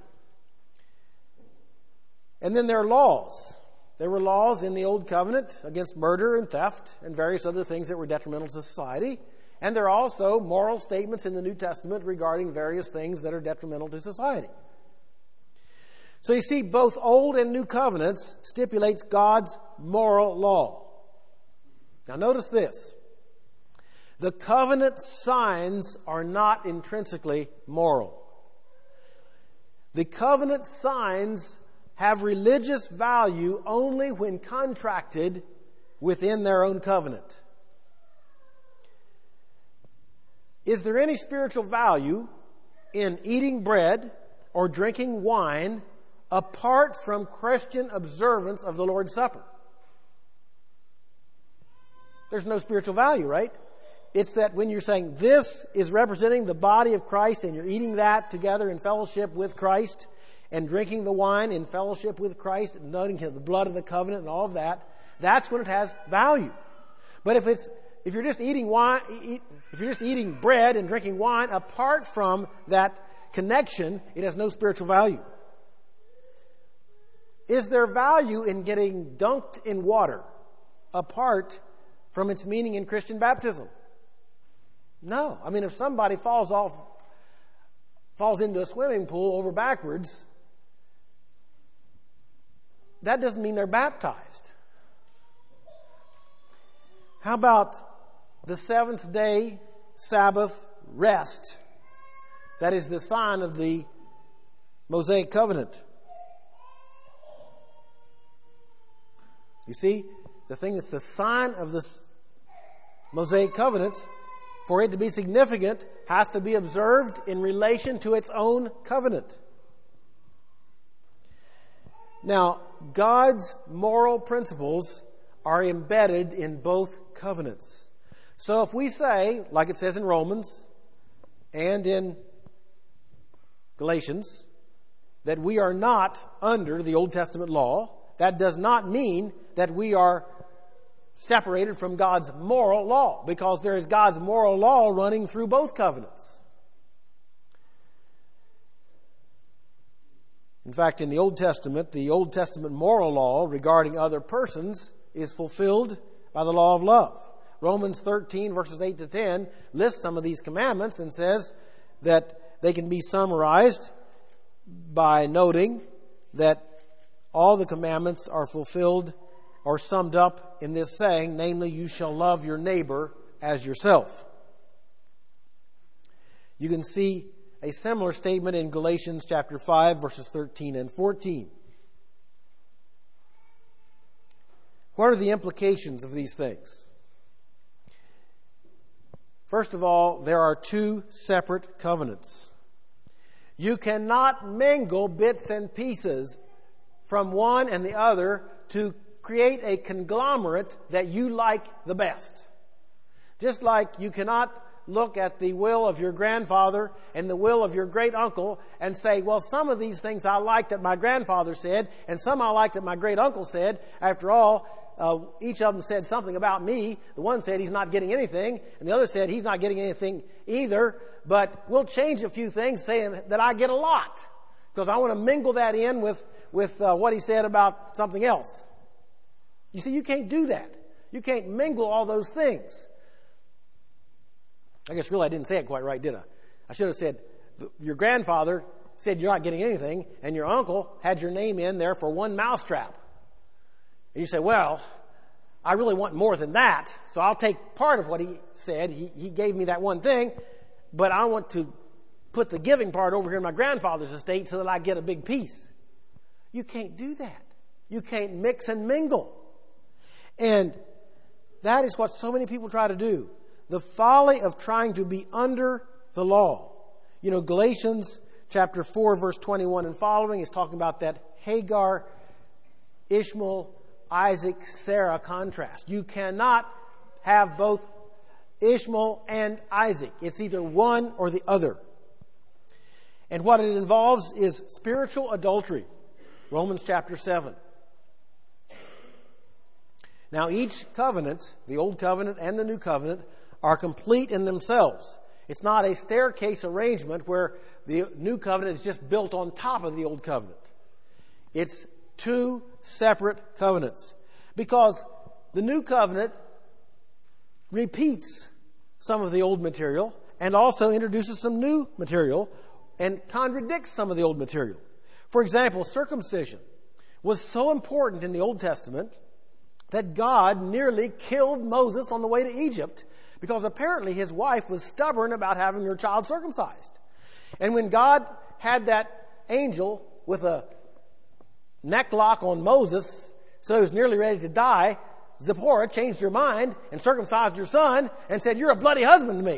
And then there are laws. There were laws in the Old Covenant against murder and theft and various other things that were detrimental to society. And there are also moral statements in the New Testament regarding various things that are detrimental to society. So you see, both Old and New Covenants stipulates God's moral law. Now notice this. The covenant signs are not intrinsically moral. The covenant signs have religious value only when contracted within their own covenant. Is there any spiritual value in eating bread or drinking wine apart from Christian observance of the Lord's Supper? There's no spiritual value, right? It's that when you're saying this is representing the body of Christ and you're eating that together in fellowship with Christ and drinking the wine in fellowship with Christ, and noting the blood of the covenant and all of that, that's when it has value. But if it's if you're just eating wine, eat, if you're just eating bread and drinking wine apart from that connection, it has no spiritual value. Is there value in getting dunked in water apart from its meaning in Christian baptism? No. I mean, if somebody falls off, falls into a swimming pool over backwards, that doesn't mean they're baptized. How about the seventh day Sabbath rest? That is the sign of the Mosaic covenant. You see, the thing that's the sign of this Mosaic covenant, for it to be significant, has to be observed in relation to its own covenant. Now, God's moral principles are embedded in both covenants. So if we say, like it says in Romans and in Galatians, that we are not under the Old Testament law, that does not mean that we are separated from God's moral law, because there is God's moral law running through both covenants. In fact, in the Old Testament, the Old Testament moral law regarding other persons is fulfilled by the law of love. Romans thirteen, verses eight to ten, lists some of these commandments and says that they can be summarized by noting that all the commandments are fulfilled or summed up in this saying, namely, you shall love your neighbor as yourself. You can see a similar statement in Galatians chapter five, verses thirteen and fourteen. What are the implications of these things? First of all, there are two separate covenants. You cannot mingle bits and pieces from one and the other to create a conglomerate that you like the best. Just like you cannot look at the will of your grandfather and the will of your great uncle and say, well, some of these things I like that my grandfather said, and some I like that my great uncle said. After all, uh, each of them said something about me. The one said he's not getting anything, and the other said he's not getting anything either. But we'll change a few things, saying that I get a lot, because I want to mingle that in with, with uh, what he said about something else. You see, you can't do that. You can't mingle all those things. I guess really I didn't say it quite right, did I? I should have said, your grandfather said you're not getting anything, and your uncle had your name in there for one mousetrap. And you say, well, I really want more than that, so I'll take part of what he said. He, he gave me that one thing, but I want to put the giving part over here in my grandfather's estate so that I get a big piece. You can't do that. You can't mix and mingle. And that is what so many people try to do. The folly of trying to be under the law. You know, Galatians chapter four, verse twenty-one and following is talking about that Hagar, Ishmael, Isaac, Sarah contrast. You cannot have both Ishmael and Isaac. It's either one or the other. And what it involves is spiritual adultery. Romans chapter seven. Now, each covenant, the Old Covenant and the New Covenant, are complete in themselves. It's not a staircase arrangement where the New Covenant is just built on top of the Old Covenant. It's two separate covenants. Because the New Covenant repeats some of the old material and also introduces some new material and contradicts some of the old material. For example, circumcision was so important in the Old Testament that God nearly killed Moses on the way to Egypt, because apparently his wife was stubborn about having her child circumcised. And when God had that angel with a neck lock on Moses, so he was nearly ready to die, Zipporah changed her mind and circumcised her son and said, "You're a bloody husband to me."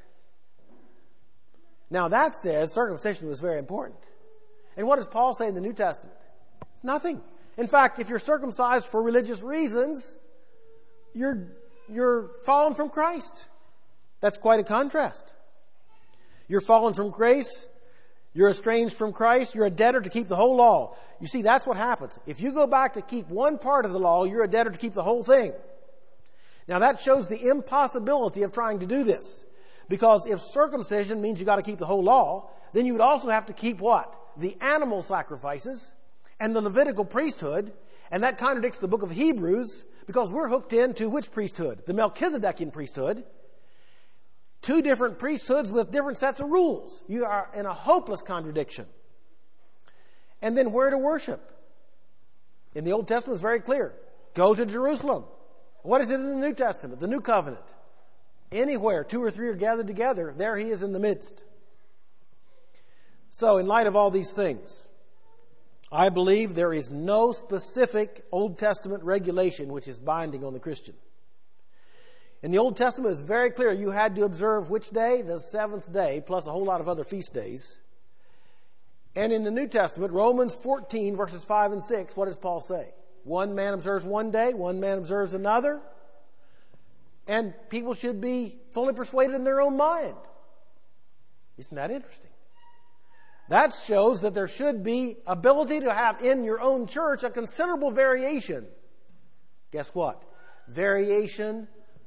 Now that says circumcision was very important. And what does Paul say in the New Testament? It's nothing. In fact, if you're circumcised for religious reasons, you're You're fallen from Christ. That's quite a contrast. You're fallen from grace. You're estranged from Christ. You're a debtor to keep the whole law. You see, that's what happens. If you go back to keep one part of the law, you're a debtor to keep the whole thing. Now that shows the impossibility of trying to do this. Because if circumcision means you got to keep the whole law, then you would also have to keep what? The animal sacrifices and the Levitical priesthood. And that contradicts the book of Hebrews, because we're hooked into which priesthood? The Melchizedekian priesthood. Two different priesthoods with different sets of rules. You are in a hopeless contradiction. And then where to worship? In the Old Testament, it's very clear. Go to Jerusalem. What is it in the New Testament? The New Covenant. Anywhere two or three are gathered together, there he is in the midst. So, in light of all these things, I believe there is no specific Old Testament regulation which is binding on the Christian. In the Old Testament, it's very clear you had to observe which day? The seventh day, plus a whole lot of other feast days. And in the New Testament, Romans fourteen, verses five and six, what does Paul say? One man observes one day, one man observes another. And people should be fully persuaded in their own mind. Isn't that interesting? That shows that there should be ability to have in your own church a considerable variation. Guess what? Variation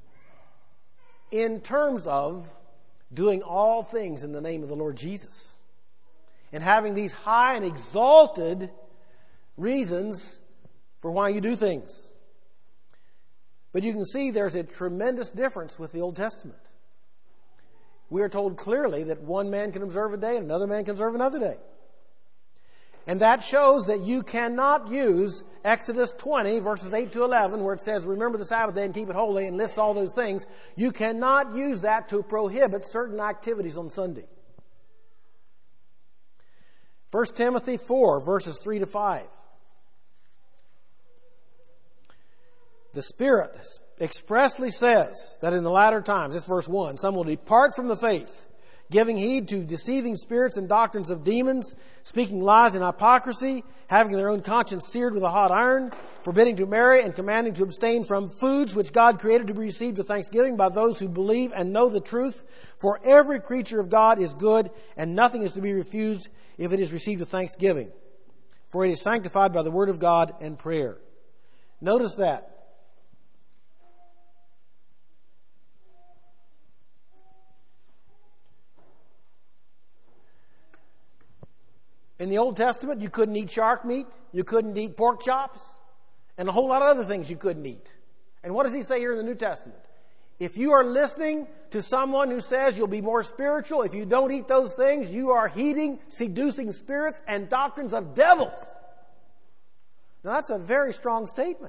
in terms of doing all things in the name of the Lord Jesus. And having these high and exalted reasons for why you do things. But you can see there's a tremendous difference with the Old Testament. We are told clearly that one man can observe a day and another man can observe another day. And that shows that you cannot use Exodus twenty, verses eight to eleven, where it says, remember the Sabbath day and keep it holy, and lists all those things. You cannot use that to prohibit certain activities on Sunday. First Timothy four, verses three to five. The Spirit expressly says that in the latter times, this verse one, some will depart from the faith, giving heed to deceiving spirits and doctrines of demons, speaking lies and hypocrisy, having their own conscience seared with a hot iron, forbidding to marry and commanding to abstain from foods which God created to be received with thanksgiving by those who believe and know the truth. For every creature of God is good, and nothing is to be refused if it is received with thanksgiving. For it is sanctified by the word of God and prayer. Notice that. In the Old Testament, you couldn't eat shark meat, you couldn't eat pork chops, and a whole lot of other things you couldn't eat. And what does he say here in the New Testament? If you are listening to someone who says you'll be more spiritual if you don't eat those things, you are heeding seducing spirits and doctrines of devils. Now that's a very strong statement.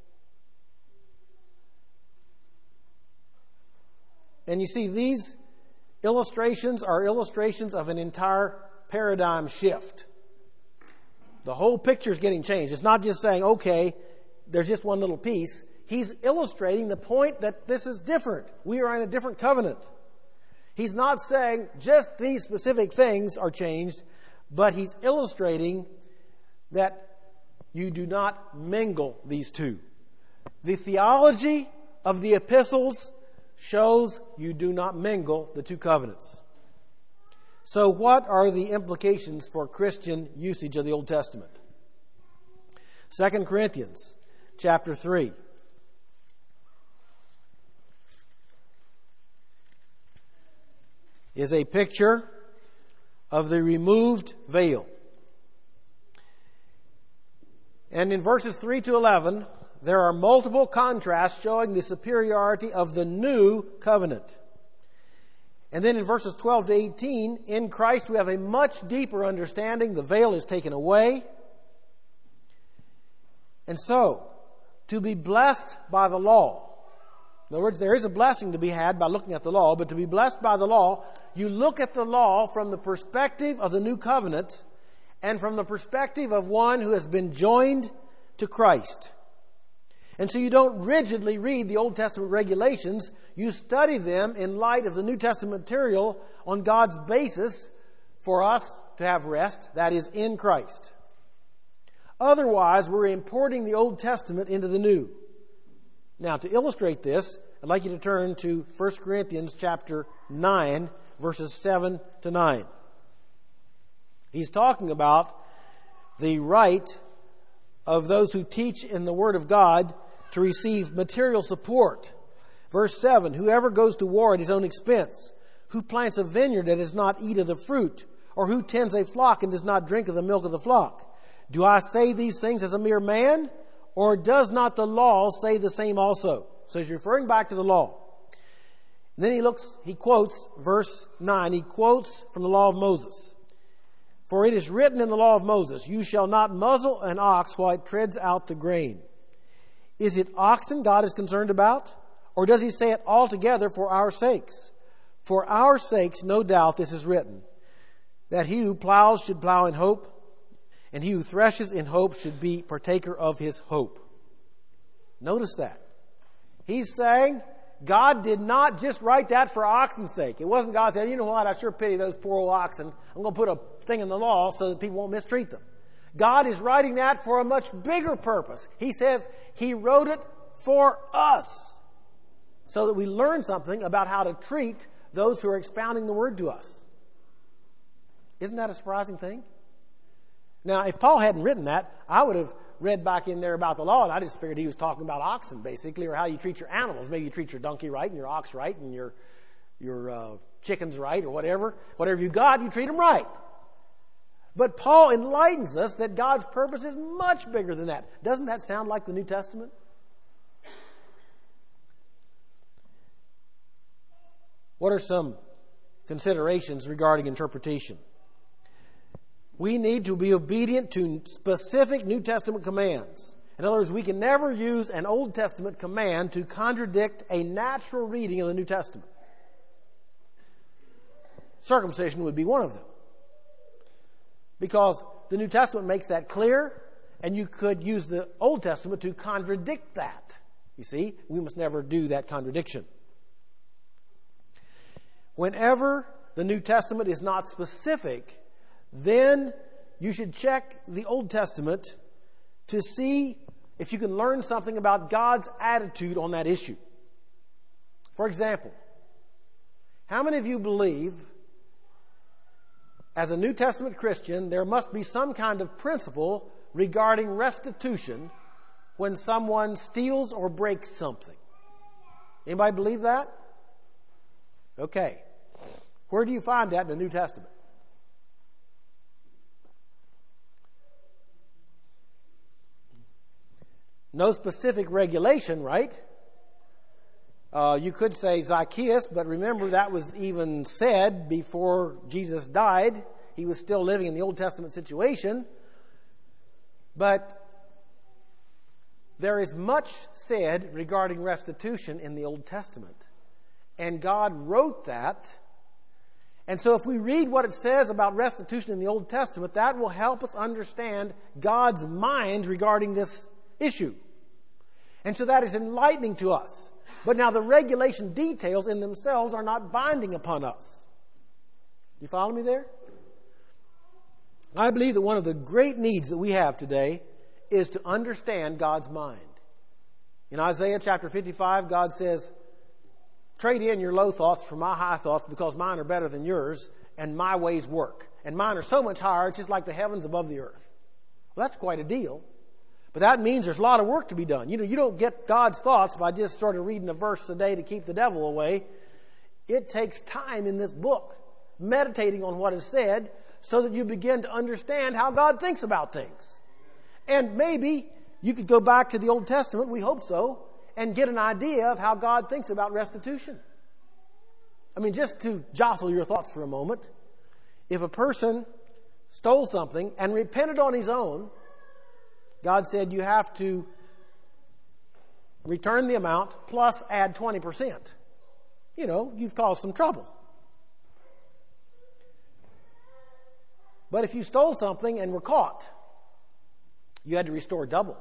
And you see, these illustrations are illustrations of an entire paradigm shift. The whole picture is getting changed. It's not just saying, okay, there's just one little piece. He's illustrating the point that this is different. We are in a different covenant. He's not saying just these specific things are changed, but he's illustrating that you do not mingle these two. The theology of the epistles shows you do not mingle the two covenants. So what are the implications for Christian usage of the Old Testament? Second Corinthians chapter three. Is a picture of the removed veil. And in verses three to eleven, there are multiple contrasts showing the superiority of the new covenant. And then in verses twelve to eighteen, in Christ we have a much deeper understanding. The veil is taken away. And so, to be blessed by the law, in other words, there is a blessing to be had by looking at the law, but to be blessed by the law, you look at the law from the perspective of the new covenant and from the perspective of one who has been joined to Christ. And so you don't rigidly read the Old Testament regulations. You study them in light of the New Testament material on God's basis for us to have rest, that is, in Christ. Otherwise, we're importing the Old Testament into the New. Now, to illustrate this, I'd like you to turn to First Corinthians chapter nine, verses seven to nine. He's talking about the right of those who teach in the Word of God to receive material support. Verse seven, whoever goes to war at his own expense, who plants a vineyard and does not eat of the fruit, or who tends a flock and does not drink of the milk of the flock. Do I say these things as a mere man? Or does not the law say the same also? So he's referring back to the law. And then he looks, he quotes verse nine. He quotes from the law of Moses. For it is written in the law of Moses, you shall not muzzle an ox while it treads out the grain. Is it oxen God is concerned about? Or does he say it altogether for our sakes? For our sakes, no doubt, this is written, that he who plows should plow in hope, and he who threshes in hope should be partaker of his hope. Notice that. He's saying God did not just write that for oxen's sake. It wasn't God saying, you know what, I sure pity those poor old oxen. I'm going to put a thing in the law so that people won't mistreat them. God is writing that for a much bigger purpose. He says he wrote it for us so that we learn something about how to treat those who are expounding the word to us. Isn't that a surprising thing? Now, if Paul hadn't written that, I would have read back in there about the law, and I just figured he was talking about oxen, basically, or how you treat your animals. Maybe you treat your donkey right, and your ox right, and your your uh, chickens right, or whatever. Whatever you got, you treat them right. But Paul enlightens us that God's purpose is much bigger than that. Doesn't that sound like the New Testament? What are some considerations regarding interpretation? We need to be obedient to specific New Testament commands. In other words, we can never use an Old Testament command to contradict a natural reading of the New Testament. Circumcision would be one of them. Because the New Testament makes that clear, and you could use the Old Testament to contradict that. You see, we must never do that contradiction. Whenever the New Testament is not specific, then you should check the Old Testament to see if you can learn something about God's attitude on that issue. For example, how many of you believe, as a New Testament Christian, there must be some kind of principle regarding restitution when someone steals or breaks something? Anybody believe that? Okay. Where do you find that in the New Testament? No specific regulation, right? Uh, you could say Zacchaeus, but remember that was even said before Jesus died. He was still living in the Old Testament situation. But there is much said regarding restitution in the Old Testament. And God wrote that. And so if we read what it says about restitution in the Old Testament, that will help us understand God's mind regarding this issue. And so that is enlightening to us. But now the regulation details in themselves are not binding upon us. You follow me there? I believe that one of the great needs that we have today is to understand God's mind. In Isaiah chapter fifty-five, God says, trade in your low thoughts for my high thoughts because mine are better than yours and my ways work. And mine are so much higher, it's just like the heavens above the earth. Well, that's quite a deal. But that means there's a lot of work to be done. You know, you don't get God's thoughts by just sort of reading a verse a day to keep the devil away. It takes time in this book, meditating on what is said, so that you begin to understand how God thinks about things. And maybe you could go back to the Old Testament, we hope so, and get an idea of how God thinks about restitution. I mean, just to jostle your thoughts for a moment, if a person stole something and repented on his own, God said you have to return the amount plus add twenty percent. You know, you've caused some trouble. But if you stole something and were caught, you had to restore double.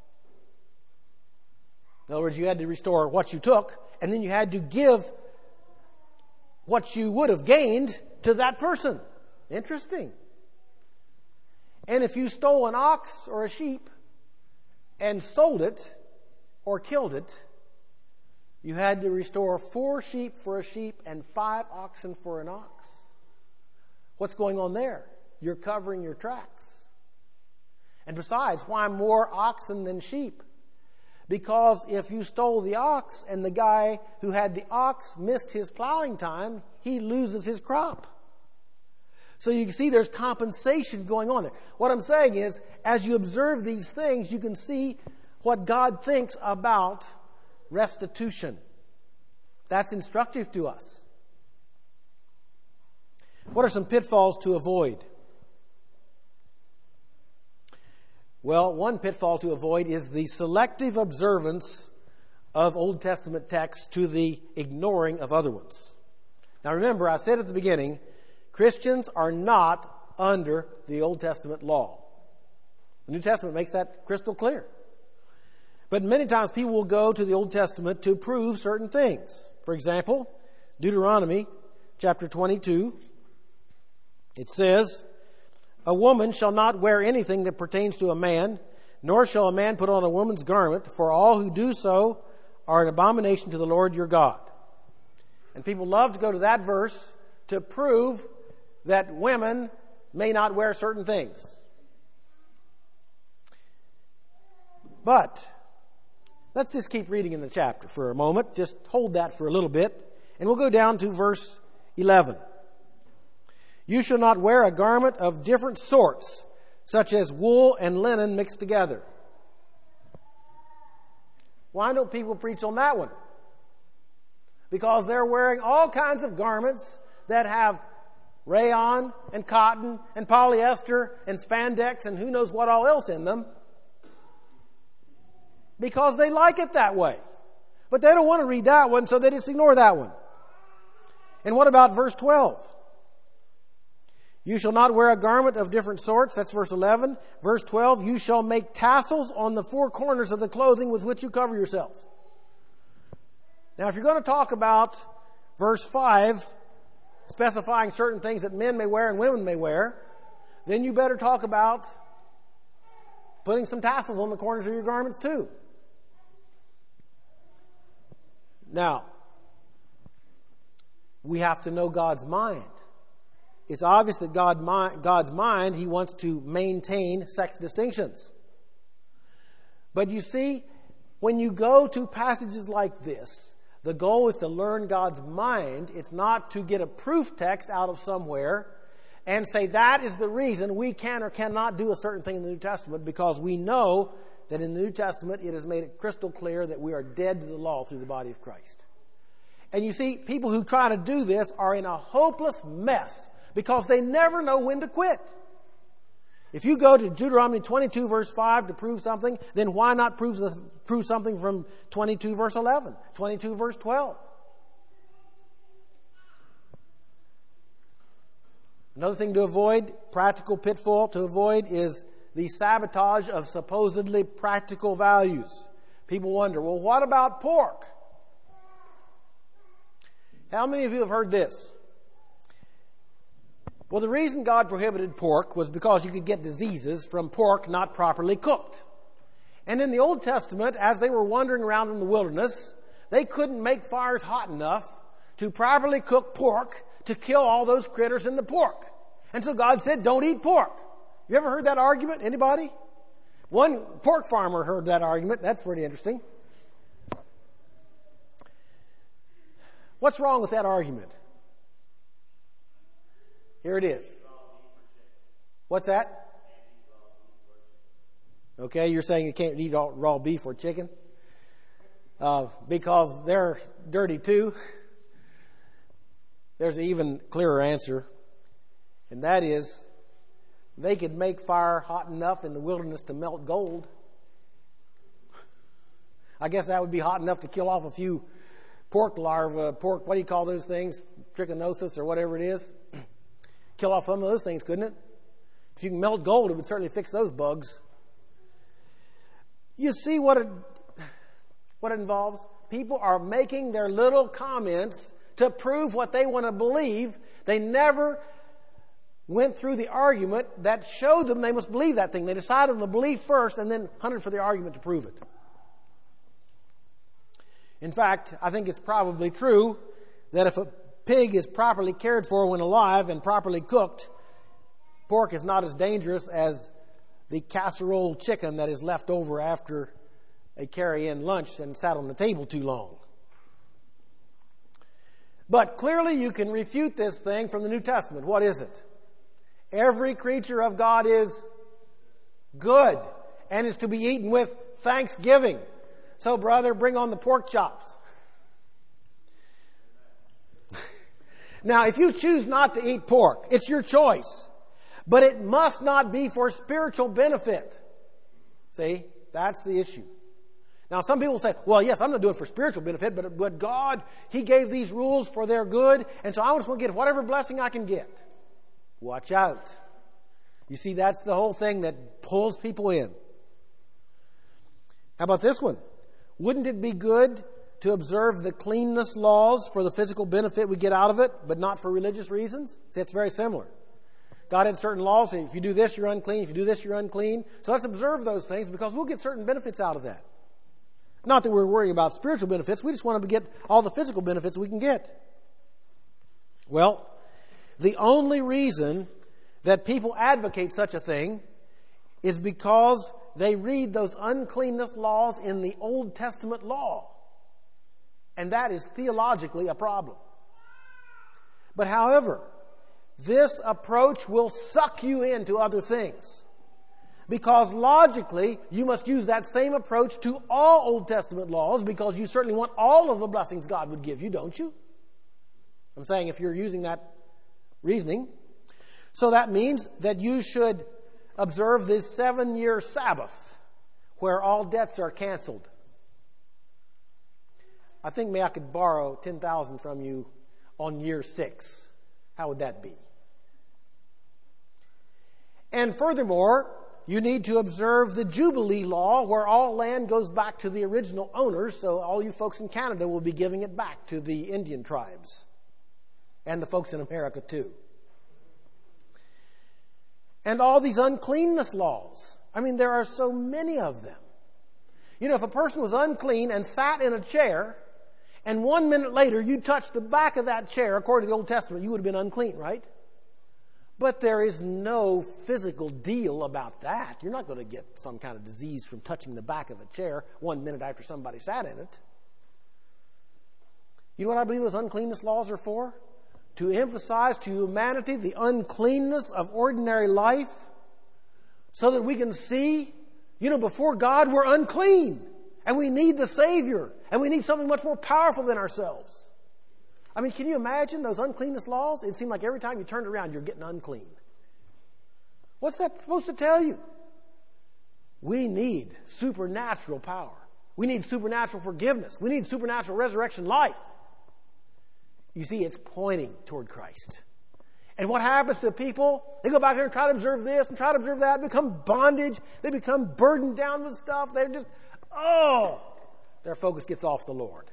In other words, you had to restore what you took, and then you had to give what you would have gained to that person. Interesting. And if you stole an ox or a sheep and sold it or killed it, you had to restore four sheep for a sheep and five oxen for an ox. What's going on there? You're covering your tracks. And besides, why more oxen than sheep? Because if you stole the ox and the guy who had the ox missed his plowing time, he loses his crop. So you can see there's compensation going on there. What I'm saying is, as you observe these things, you can see what God thinks about restitution. That's instructive to us. What are some pitfalls to avoid? Well, one pitfall to avoid is the selective observance of Old Testament texts to the ignoring of other ones. Now remember, I said at the beginning, Christians are not under the Old Testament law. The New Testament makes that crystal clear. But many times people will go to the Old Testament to prove certain things. For example, Deuteronomy chapter twenty-two, it says, a woman shall not wear anything that pertains to a man, nor shall a man put on a woman's garment, for all who do so are an abomination to the Lord your God. And people love to go to that verse to prove that women may not wear certain things. But let's just keep reading in the chapter for a moment. Just hold that for a little bit. And we'll go down to verse eleven. You shall not wear a garment of different sorts, such as wool and linen mixed together. Why don't people preach on that one? Because they're wearing all kinds of garments that have rayon and cotton and polyester and spandex and who knows what all else in them. Because they like it that way. But they don't want to read that one, so they just ignore that one. And what about verse twelve? You shall not wear a garment of different sorts. That's verse eleven. Verse twelve, you shall make tassels on the four corners of the clothing with which you cover yourself. Now, if you're going to talk about verse five, specifying certain things that men may wear and women may wear, then you better talk about putting some tassels on the corners of your garments too. Now, we have to know God's mind. It's obvious that God, God's mind, He wants to maintain sex distinctions. But you see, when you go to passages like this, the goal is to learn God's mind. It's not to get a proof text out of somewhere and say that is the reason we can or cannot do a certain thing in the New Testament, because we know that in the New Testament it has made it crystal clear that we are dead to the law through the body of Christ. And you see, people who try to do this are in a hopeless mess because they never know when to quit. If you go to Deuteronomy twenty-two verse five to prove something, then why not prove, the, prove something from twenty-two verse eleven, twenty-two verse twelve? Another thing to avoid, practical pitfall to avoid, is the sabotage of supposedly practical values. People wonder, well, what about pork? How many of you have heard this? Well, the reason God prohibited pork was because you could get diseases from pork not properly cooked. And in the Old Testament, as they were wandering around in the wilderness, they couldn't make fires hot enough to properly cook pork to kill all those critters in the pork. And so God said, don't eat pork. You ever heard that argument? Anybody? One pork farmer heard that argument. That's pretty interesting. What's wrong with that argument? Here it is. What's that? Okay, you're saying you can't eat raw beef or chicken? Uh, because they're dirty too. There's an even clearer answer, and that is they could make fire hot enough in the wilderness to melt gold. I guess that would be hot enough to kill off a few pork larvae, pork, what do you call those things? Trichinosis or whatever it is. Kill off some of those things, couldn't it? If you can melt gold, it would certainly fix those bugs. You see what it, what it involves? People are making their little comments to prove what they want to believe. They never went through the argument that showed them they must believe that thing. They decided on the belief first and then hunted for the argument to prove it. In fact, I think it's probably true that if a pig is properly cared for when alive and properly cooked, pork is not as dangerous as the casserole chicken that is left over after a carry-in lunch and sat on the table too long. But clearly you can refute this thing from the New Testament. What is it? Every creature of God is good and is to be eaten with thanksgiving. So, brother, bring on the pork chops. Now, if you choose not to eat pork, it's your choice. But it must not be for spiritual benefit. See, that's the issue. Now, some people say, well, yes, I'm going to do it for spiritual benefit, but, but God, He gave these rules for their good, and so I just want to get whatever blessing I can get. Watch out. You see, that's the whole thing that pulls people in. How about this one? Wouldn't it be good to observe the cleanness laws for the physical benefit we get out of it, but not for religious reasons? See, it's very similar. God had certain laws. Say, if you do this, you're unclean. If you do this, you're unclean. So let's observe those things because we'll get certain benefits out of that. Not that we're worrying about spiritual benefits. We just want to get all the physical benefits we can get. Well, the only reason that people advocate such a thing is because they read those uncleanness laws in the Old Testament law. And that is theologically a problem. But however, this approach will suck you into other things. Because logically, you must use that same approach to all Old Testament laws because you certainly want all of the blessings God would give you, don't you? I'm saying if you're using that reasoning. So that means that you should observe this seven-year Sabbath where all debts are canceled. I think maybe I could borrow ten thousand dollars from you on year six. How would that be? And furthermore, you need to observe the Jubilee law, where all land goes back to the original owners, so all you folks in Canada will be giving it back to the Indian tribes and the folks in America too. And all these uncleanness laws. I mean, there are so many of them. You know, if a person was unclean and sat in a chair, and one minute later you touched the back of that chair, according to the Old Testament, you would have been unclean, right? But there is no physical deal about that. You're not going to get some kind of disease from touching the back of a chair one minute after somebody sat in it. You know what I believe those uncleanness laws are for? To emphasize to humanity the uncleanness of ordinary life, so that we can see, you know, before God we're unclean, and we need the Savior, and we need something much more powerful than ourselves. I mean, can you imagine those uncleanness laws? It seemed like every time you turned around, you're getting unclean. What's that supposed to tell you? We need supernatural power. We need supernatural forgiveness. We need supernatural resurrection life. You see, it's pointing toward Christ. And what happens to people? They go back there and try to observe this and try to observe that. They become bondage. They become burdened down with stuff. They're just, oh, their focus gets off the Lord.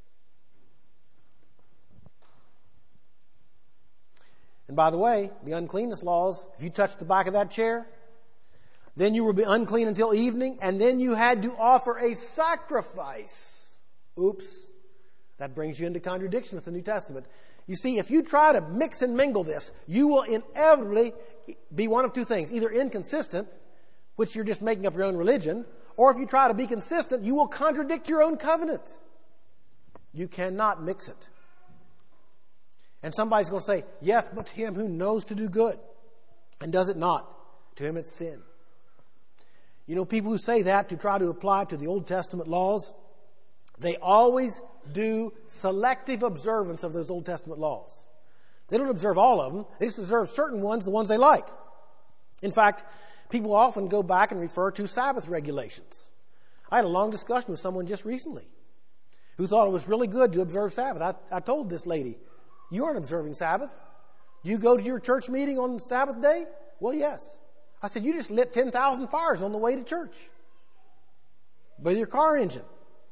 And by the way, the uncleanness laws, if you touched the back of that chair, then you would be unclean until evening, and then you had to offer a sacrifice. Oops. That brings you into contradiction with the New Testament. You see, if you try to mix and mingle this, you will inevitably be one of two things. Either inconsistent, which you're just making up your own religion, or if you try to be consistent, you will contradict your own covenant. You cannot mix it. And somebody's going to say, yes, but to him who knows to do good and does it not, to him it's sin. You know, people who say that to try to apply to the Old Testament laws, they always do selective observance of those Old Testament laws. They don't observe all of them. They just observe certain ones, the ones they like. In fact, people often go back and refer to Sabbath regulations. I had a long discussion with someone just recently who thought it was really good to observe Sabbath. I, I told this lady, you aren't observing Sabbath. Do you go to your church meeting on Sabbath day? Well, yes. I said, you just lit ten thousand fires on the way to church with your car engine.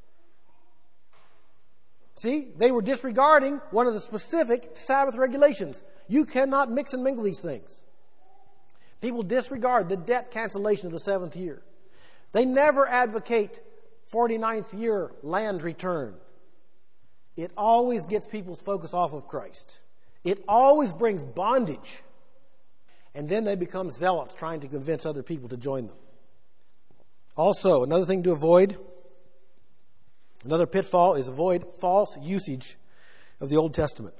See, they were disregarding one of the specific Sabbath regulations. You cannot mix and mingle these things. People disregard the debt cancellation of the seventh year. They never advocate forty-ninth year land return. It always gets people's focus off of Christ. It always brings bondage. And then they become zealots trying to convince other people to join them. Also, another thing to avoid, another pitfall is avoid false usage of the Old Testament.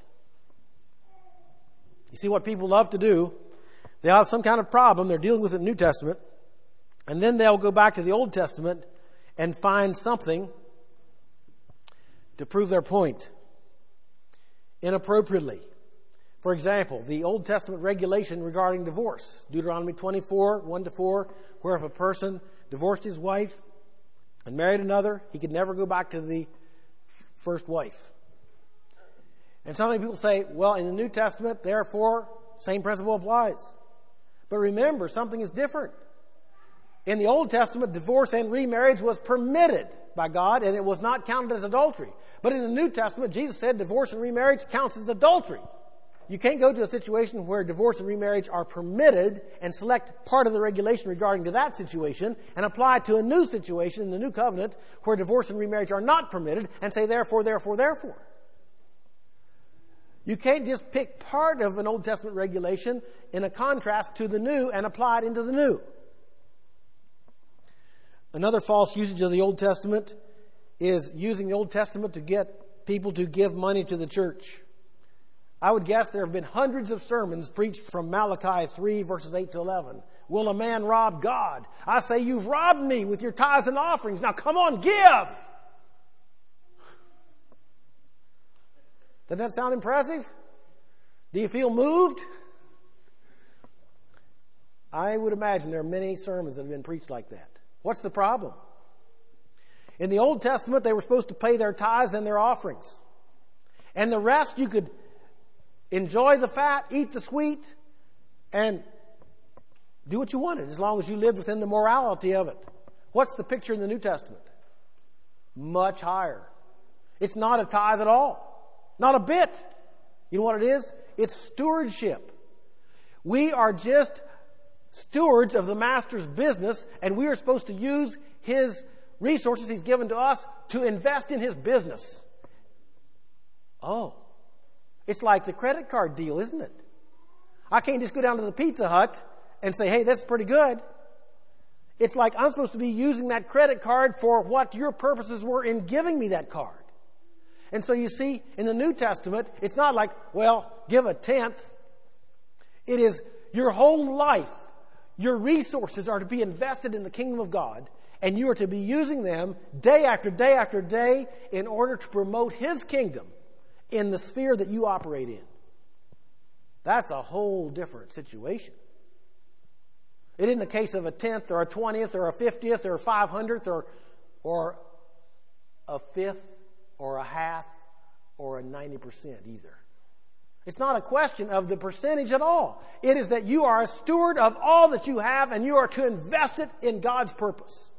You see what people love to do? They'll have some kind of problem they're dealing with in the New Testament, and then they'll go back to the Old Testament and find something to prove their point inappropriately. For example, the Old Testament regulation regarding divorce, Deuteronomy twenty-four, one to four, where if a person divorced his wife and married another, he could never go back to the first wife. And some people say, well, in the New Testament, therefore, same principle applies. But remember, something is different. In the Old Testament, divorce and remarriage was permitted by God, and it was not counted as adultery. But in the New Testament, Jesus said divorce and remarriage counts as adultery. You can't go to a situation where divorce and remarriage are permitted and select part of the regulation regarding to that situation and apply it to a new situation in the new covenant where divorce and remarriage are not permitted and say therefore, therefore, therefore. You can't just pick part of an Old Testament regulation in a contrast to the new and apply it into the new. Another false usage of the Old Testament is using the Old Testament to get people to give money to the church. I would guess there have been hundreds of sermons preached from Malachi three, verses eight to eleven. Will a man rob God? I say, you've robbed me with your tithes and offerings. Now come on, give! Doesn't that sound impressive? Do you feel moved? I would imagine there are many sermons that have been preached like that. What's the problem? In the Old Testament, they were supposed to pay their tithes and their offerings. And the rest you could enjoy the fat, eat the sweet, and Do what you wanted, as long as you lived within the morality of it. What's the picture in the New Testament? Much higher. It's not a tithe at all. Not a bit. You know what it is? It's stewardship. We are just stewards of the Master's business, and we are supposed to use His resources He's given to us to invest in His business. Oh, it's like the credit card deal, isn't it? I can't just go down to the Pizza Hut and say, hey, that's pretty good. It's like I'm supposed to be using that credit card for what your purposes were in giving me that card. And so you see, in the New Testament, it's not like, well, give a tenth. It is your whole life, your resources are to be invested in the kingdom of God, and you are to be using them day after day after day in order to promote His kingdom in the sphere that you operate in. That's a whole different situation. It isn't a case of a tenth or a twentieth or a fiftieth or a five hundredth or, or a fifth or a half or a ninety percent either. It's not a question of the percentage at all. It is that you are a steward of all that you have and you are to invest it in God's purpose.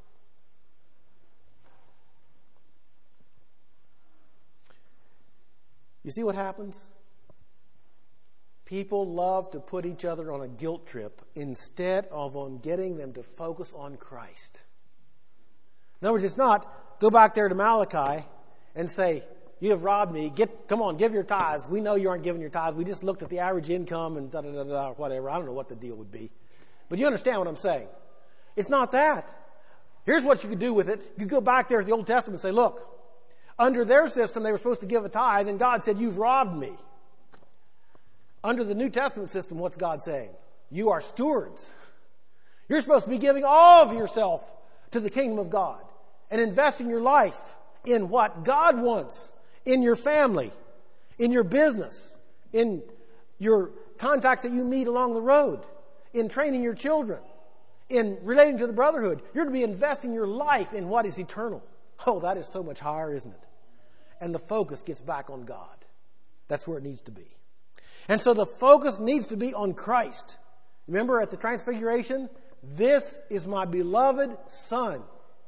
You see what happens? People love to put each other on a guilt trip instead of on getting them to focus on Christ. In other words, it's not go back there to Malachi and say, you have robbed me. Get, come on, give your tithes. We know you aren't giving your tithes. We just looked at the average income and da da da da, whatever. I don't know what the deal would be. But you understand what I'm saying. It's not that. Here's what you could do with it. You could go back there to the Old Testament and say, look, under their system, they were supposed to give a tithe, and God said, you've robbed me. Under the New Testament system, what's God saying? You are stewards. You're supposed to be giving all of yourself to the kingdom of God and investing your life in what God wants, in your family, in your business, in your contacts that you meet along the road, in training your children, in relating to the brotherhood. You're to be investing your life in what is eternal. Oh, that is so much higher, isn't it? And the focus gets back on God. That's where it needs to be. And so the focus needs to be on Christ. Remember at the Transfiguration, this is my beloved Son.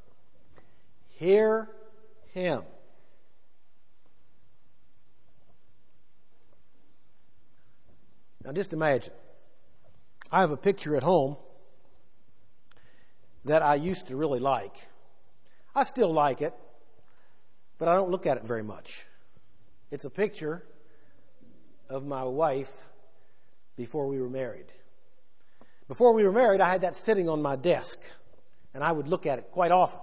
Hear Him. Now just imagine, I have a picture at home that I used to really like. I still like it, but I don't look at it very much. It's a picture of my wife before we were married. Before we were married, I had that sitting on my desk, and I would look at it quite often.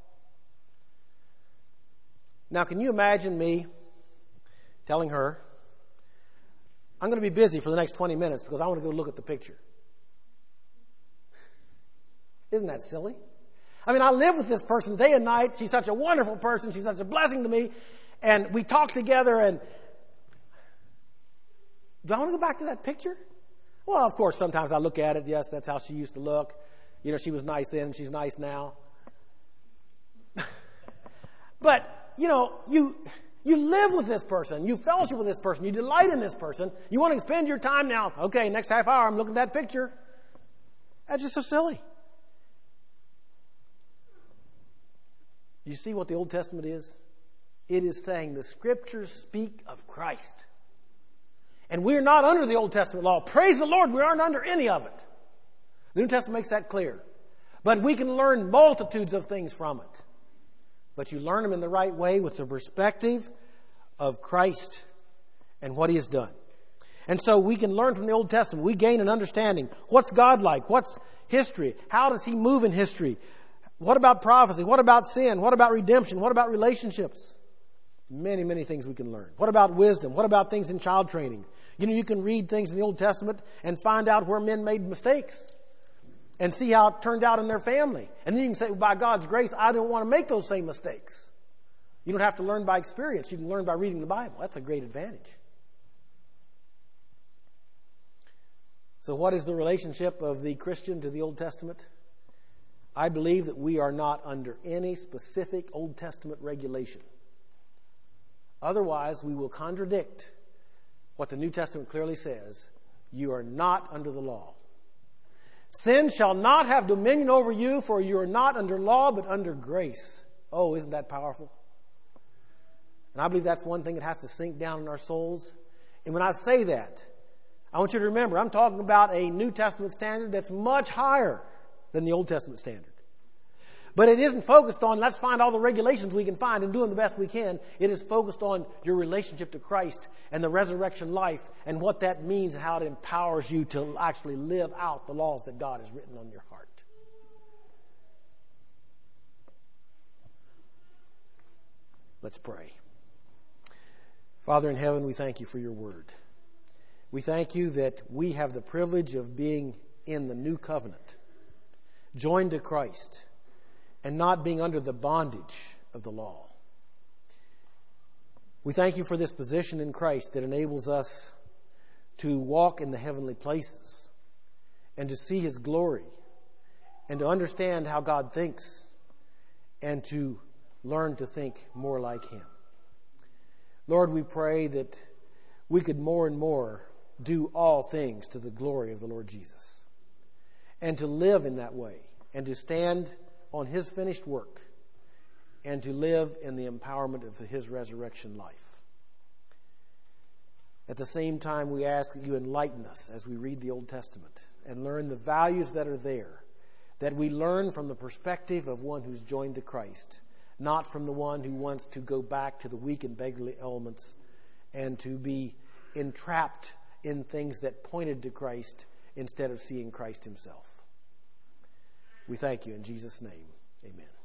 Now, can you imagine me telling her, I'm going to be busy for the next twenty minutes because I want to go look at the picture? Isn't that silly? I mean, I live with this person day and night. She's such a wonderful person. She's such a blessing to me. And we talk together, and do I want to go back to that picture? Well, of course, sometimes I look at it. Yes, that's how she used to look. You know, she was nice then, and she's nice now. But, you know, you you live with this person. You fellowship with this person. You delight in this person. You want to spend your time now. Okay, next half hour, I'm looking at that picture. That's just so silly. You see what the Old Testament is? It is saying the Scriptures speak of Christ. And we are not under the Old Testament law. Praise the Lord, we aren't under any of it. The New Testament makes that clear. But we can learn multitudes of things from it. But you learn them in the right way with the perspective of Christ and what He has done. And so we can learn from the Old Testament. We gain an understanding. What's God like? What's history? How does He move in history? What about prophecy? What about sin? What about redemption? What about relationships? Many, many things we can learn. What about wisdom? What about things in child training? You know, you can read things in the Old Testament and find out where men made mistakes and see how it turned out in their family. And then you can say, well, by God's grace, I don't want to make those same mistakes. You don't have to learn by experience. You can learn by reading the Bible. That's a great advantage. So what is the relationship of the Christian to the Old Testament? I believe that we are not under any specific Old Testament regulation. Otherwise, we will contradict what the New Testament clearly says. You are not under the law. Sin shall not have dominion over you, for you are not under law, but under grace. Oh, isn't that powerful? And I believe that's one thing that has to sink down in our souls. And when I say that, I want you to remember, I'm talking about a New Testament standard that's much higher than the Old Testament standard. But it isn't focused on, let's find all the regulations we can find and do them the best we can. It is focused on your relationship to Christ and the resurrection life and what that means and how it empowers you to actually live out the laws that God has written on your heart. Let's pray. Father in heaven, we thank you for your word. We thank you that we have the privilege of being in the new covenant, joined to Christ, and not being under the bondage of the law. We thank you for this position in Christ that enables us to walk in the heavenly places and to see his glory and to understand how God thinks and to learn to think more like him. Lord, we pray that we could more and more do all things to the glory of the Lord Jesus and to live in that way and to stand on his finished work and to live in the empowerment of his resurrection life. At the same time, we ask that you enlighten us as we read the Old Testament and learn the values that are there, that we learn from the perspective of one who's joined to Christ, not from the one who wants to go back to the weak and beggarly elements and to be entrapped in things that pointed to Christ instead of seeing Christ himself. We thank you in Jesus' name. Amen.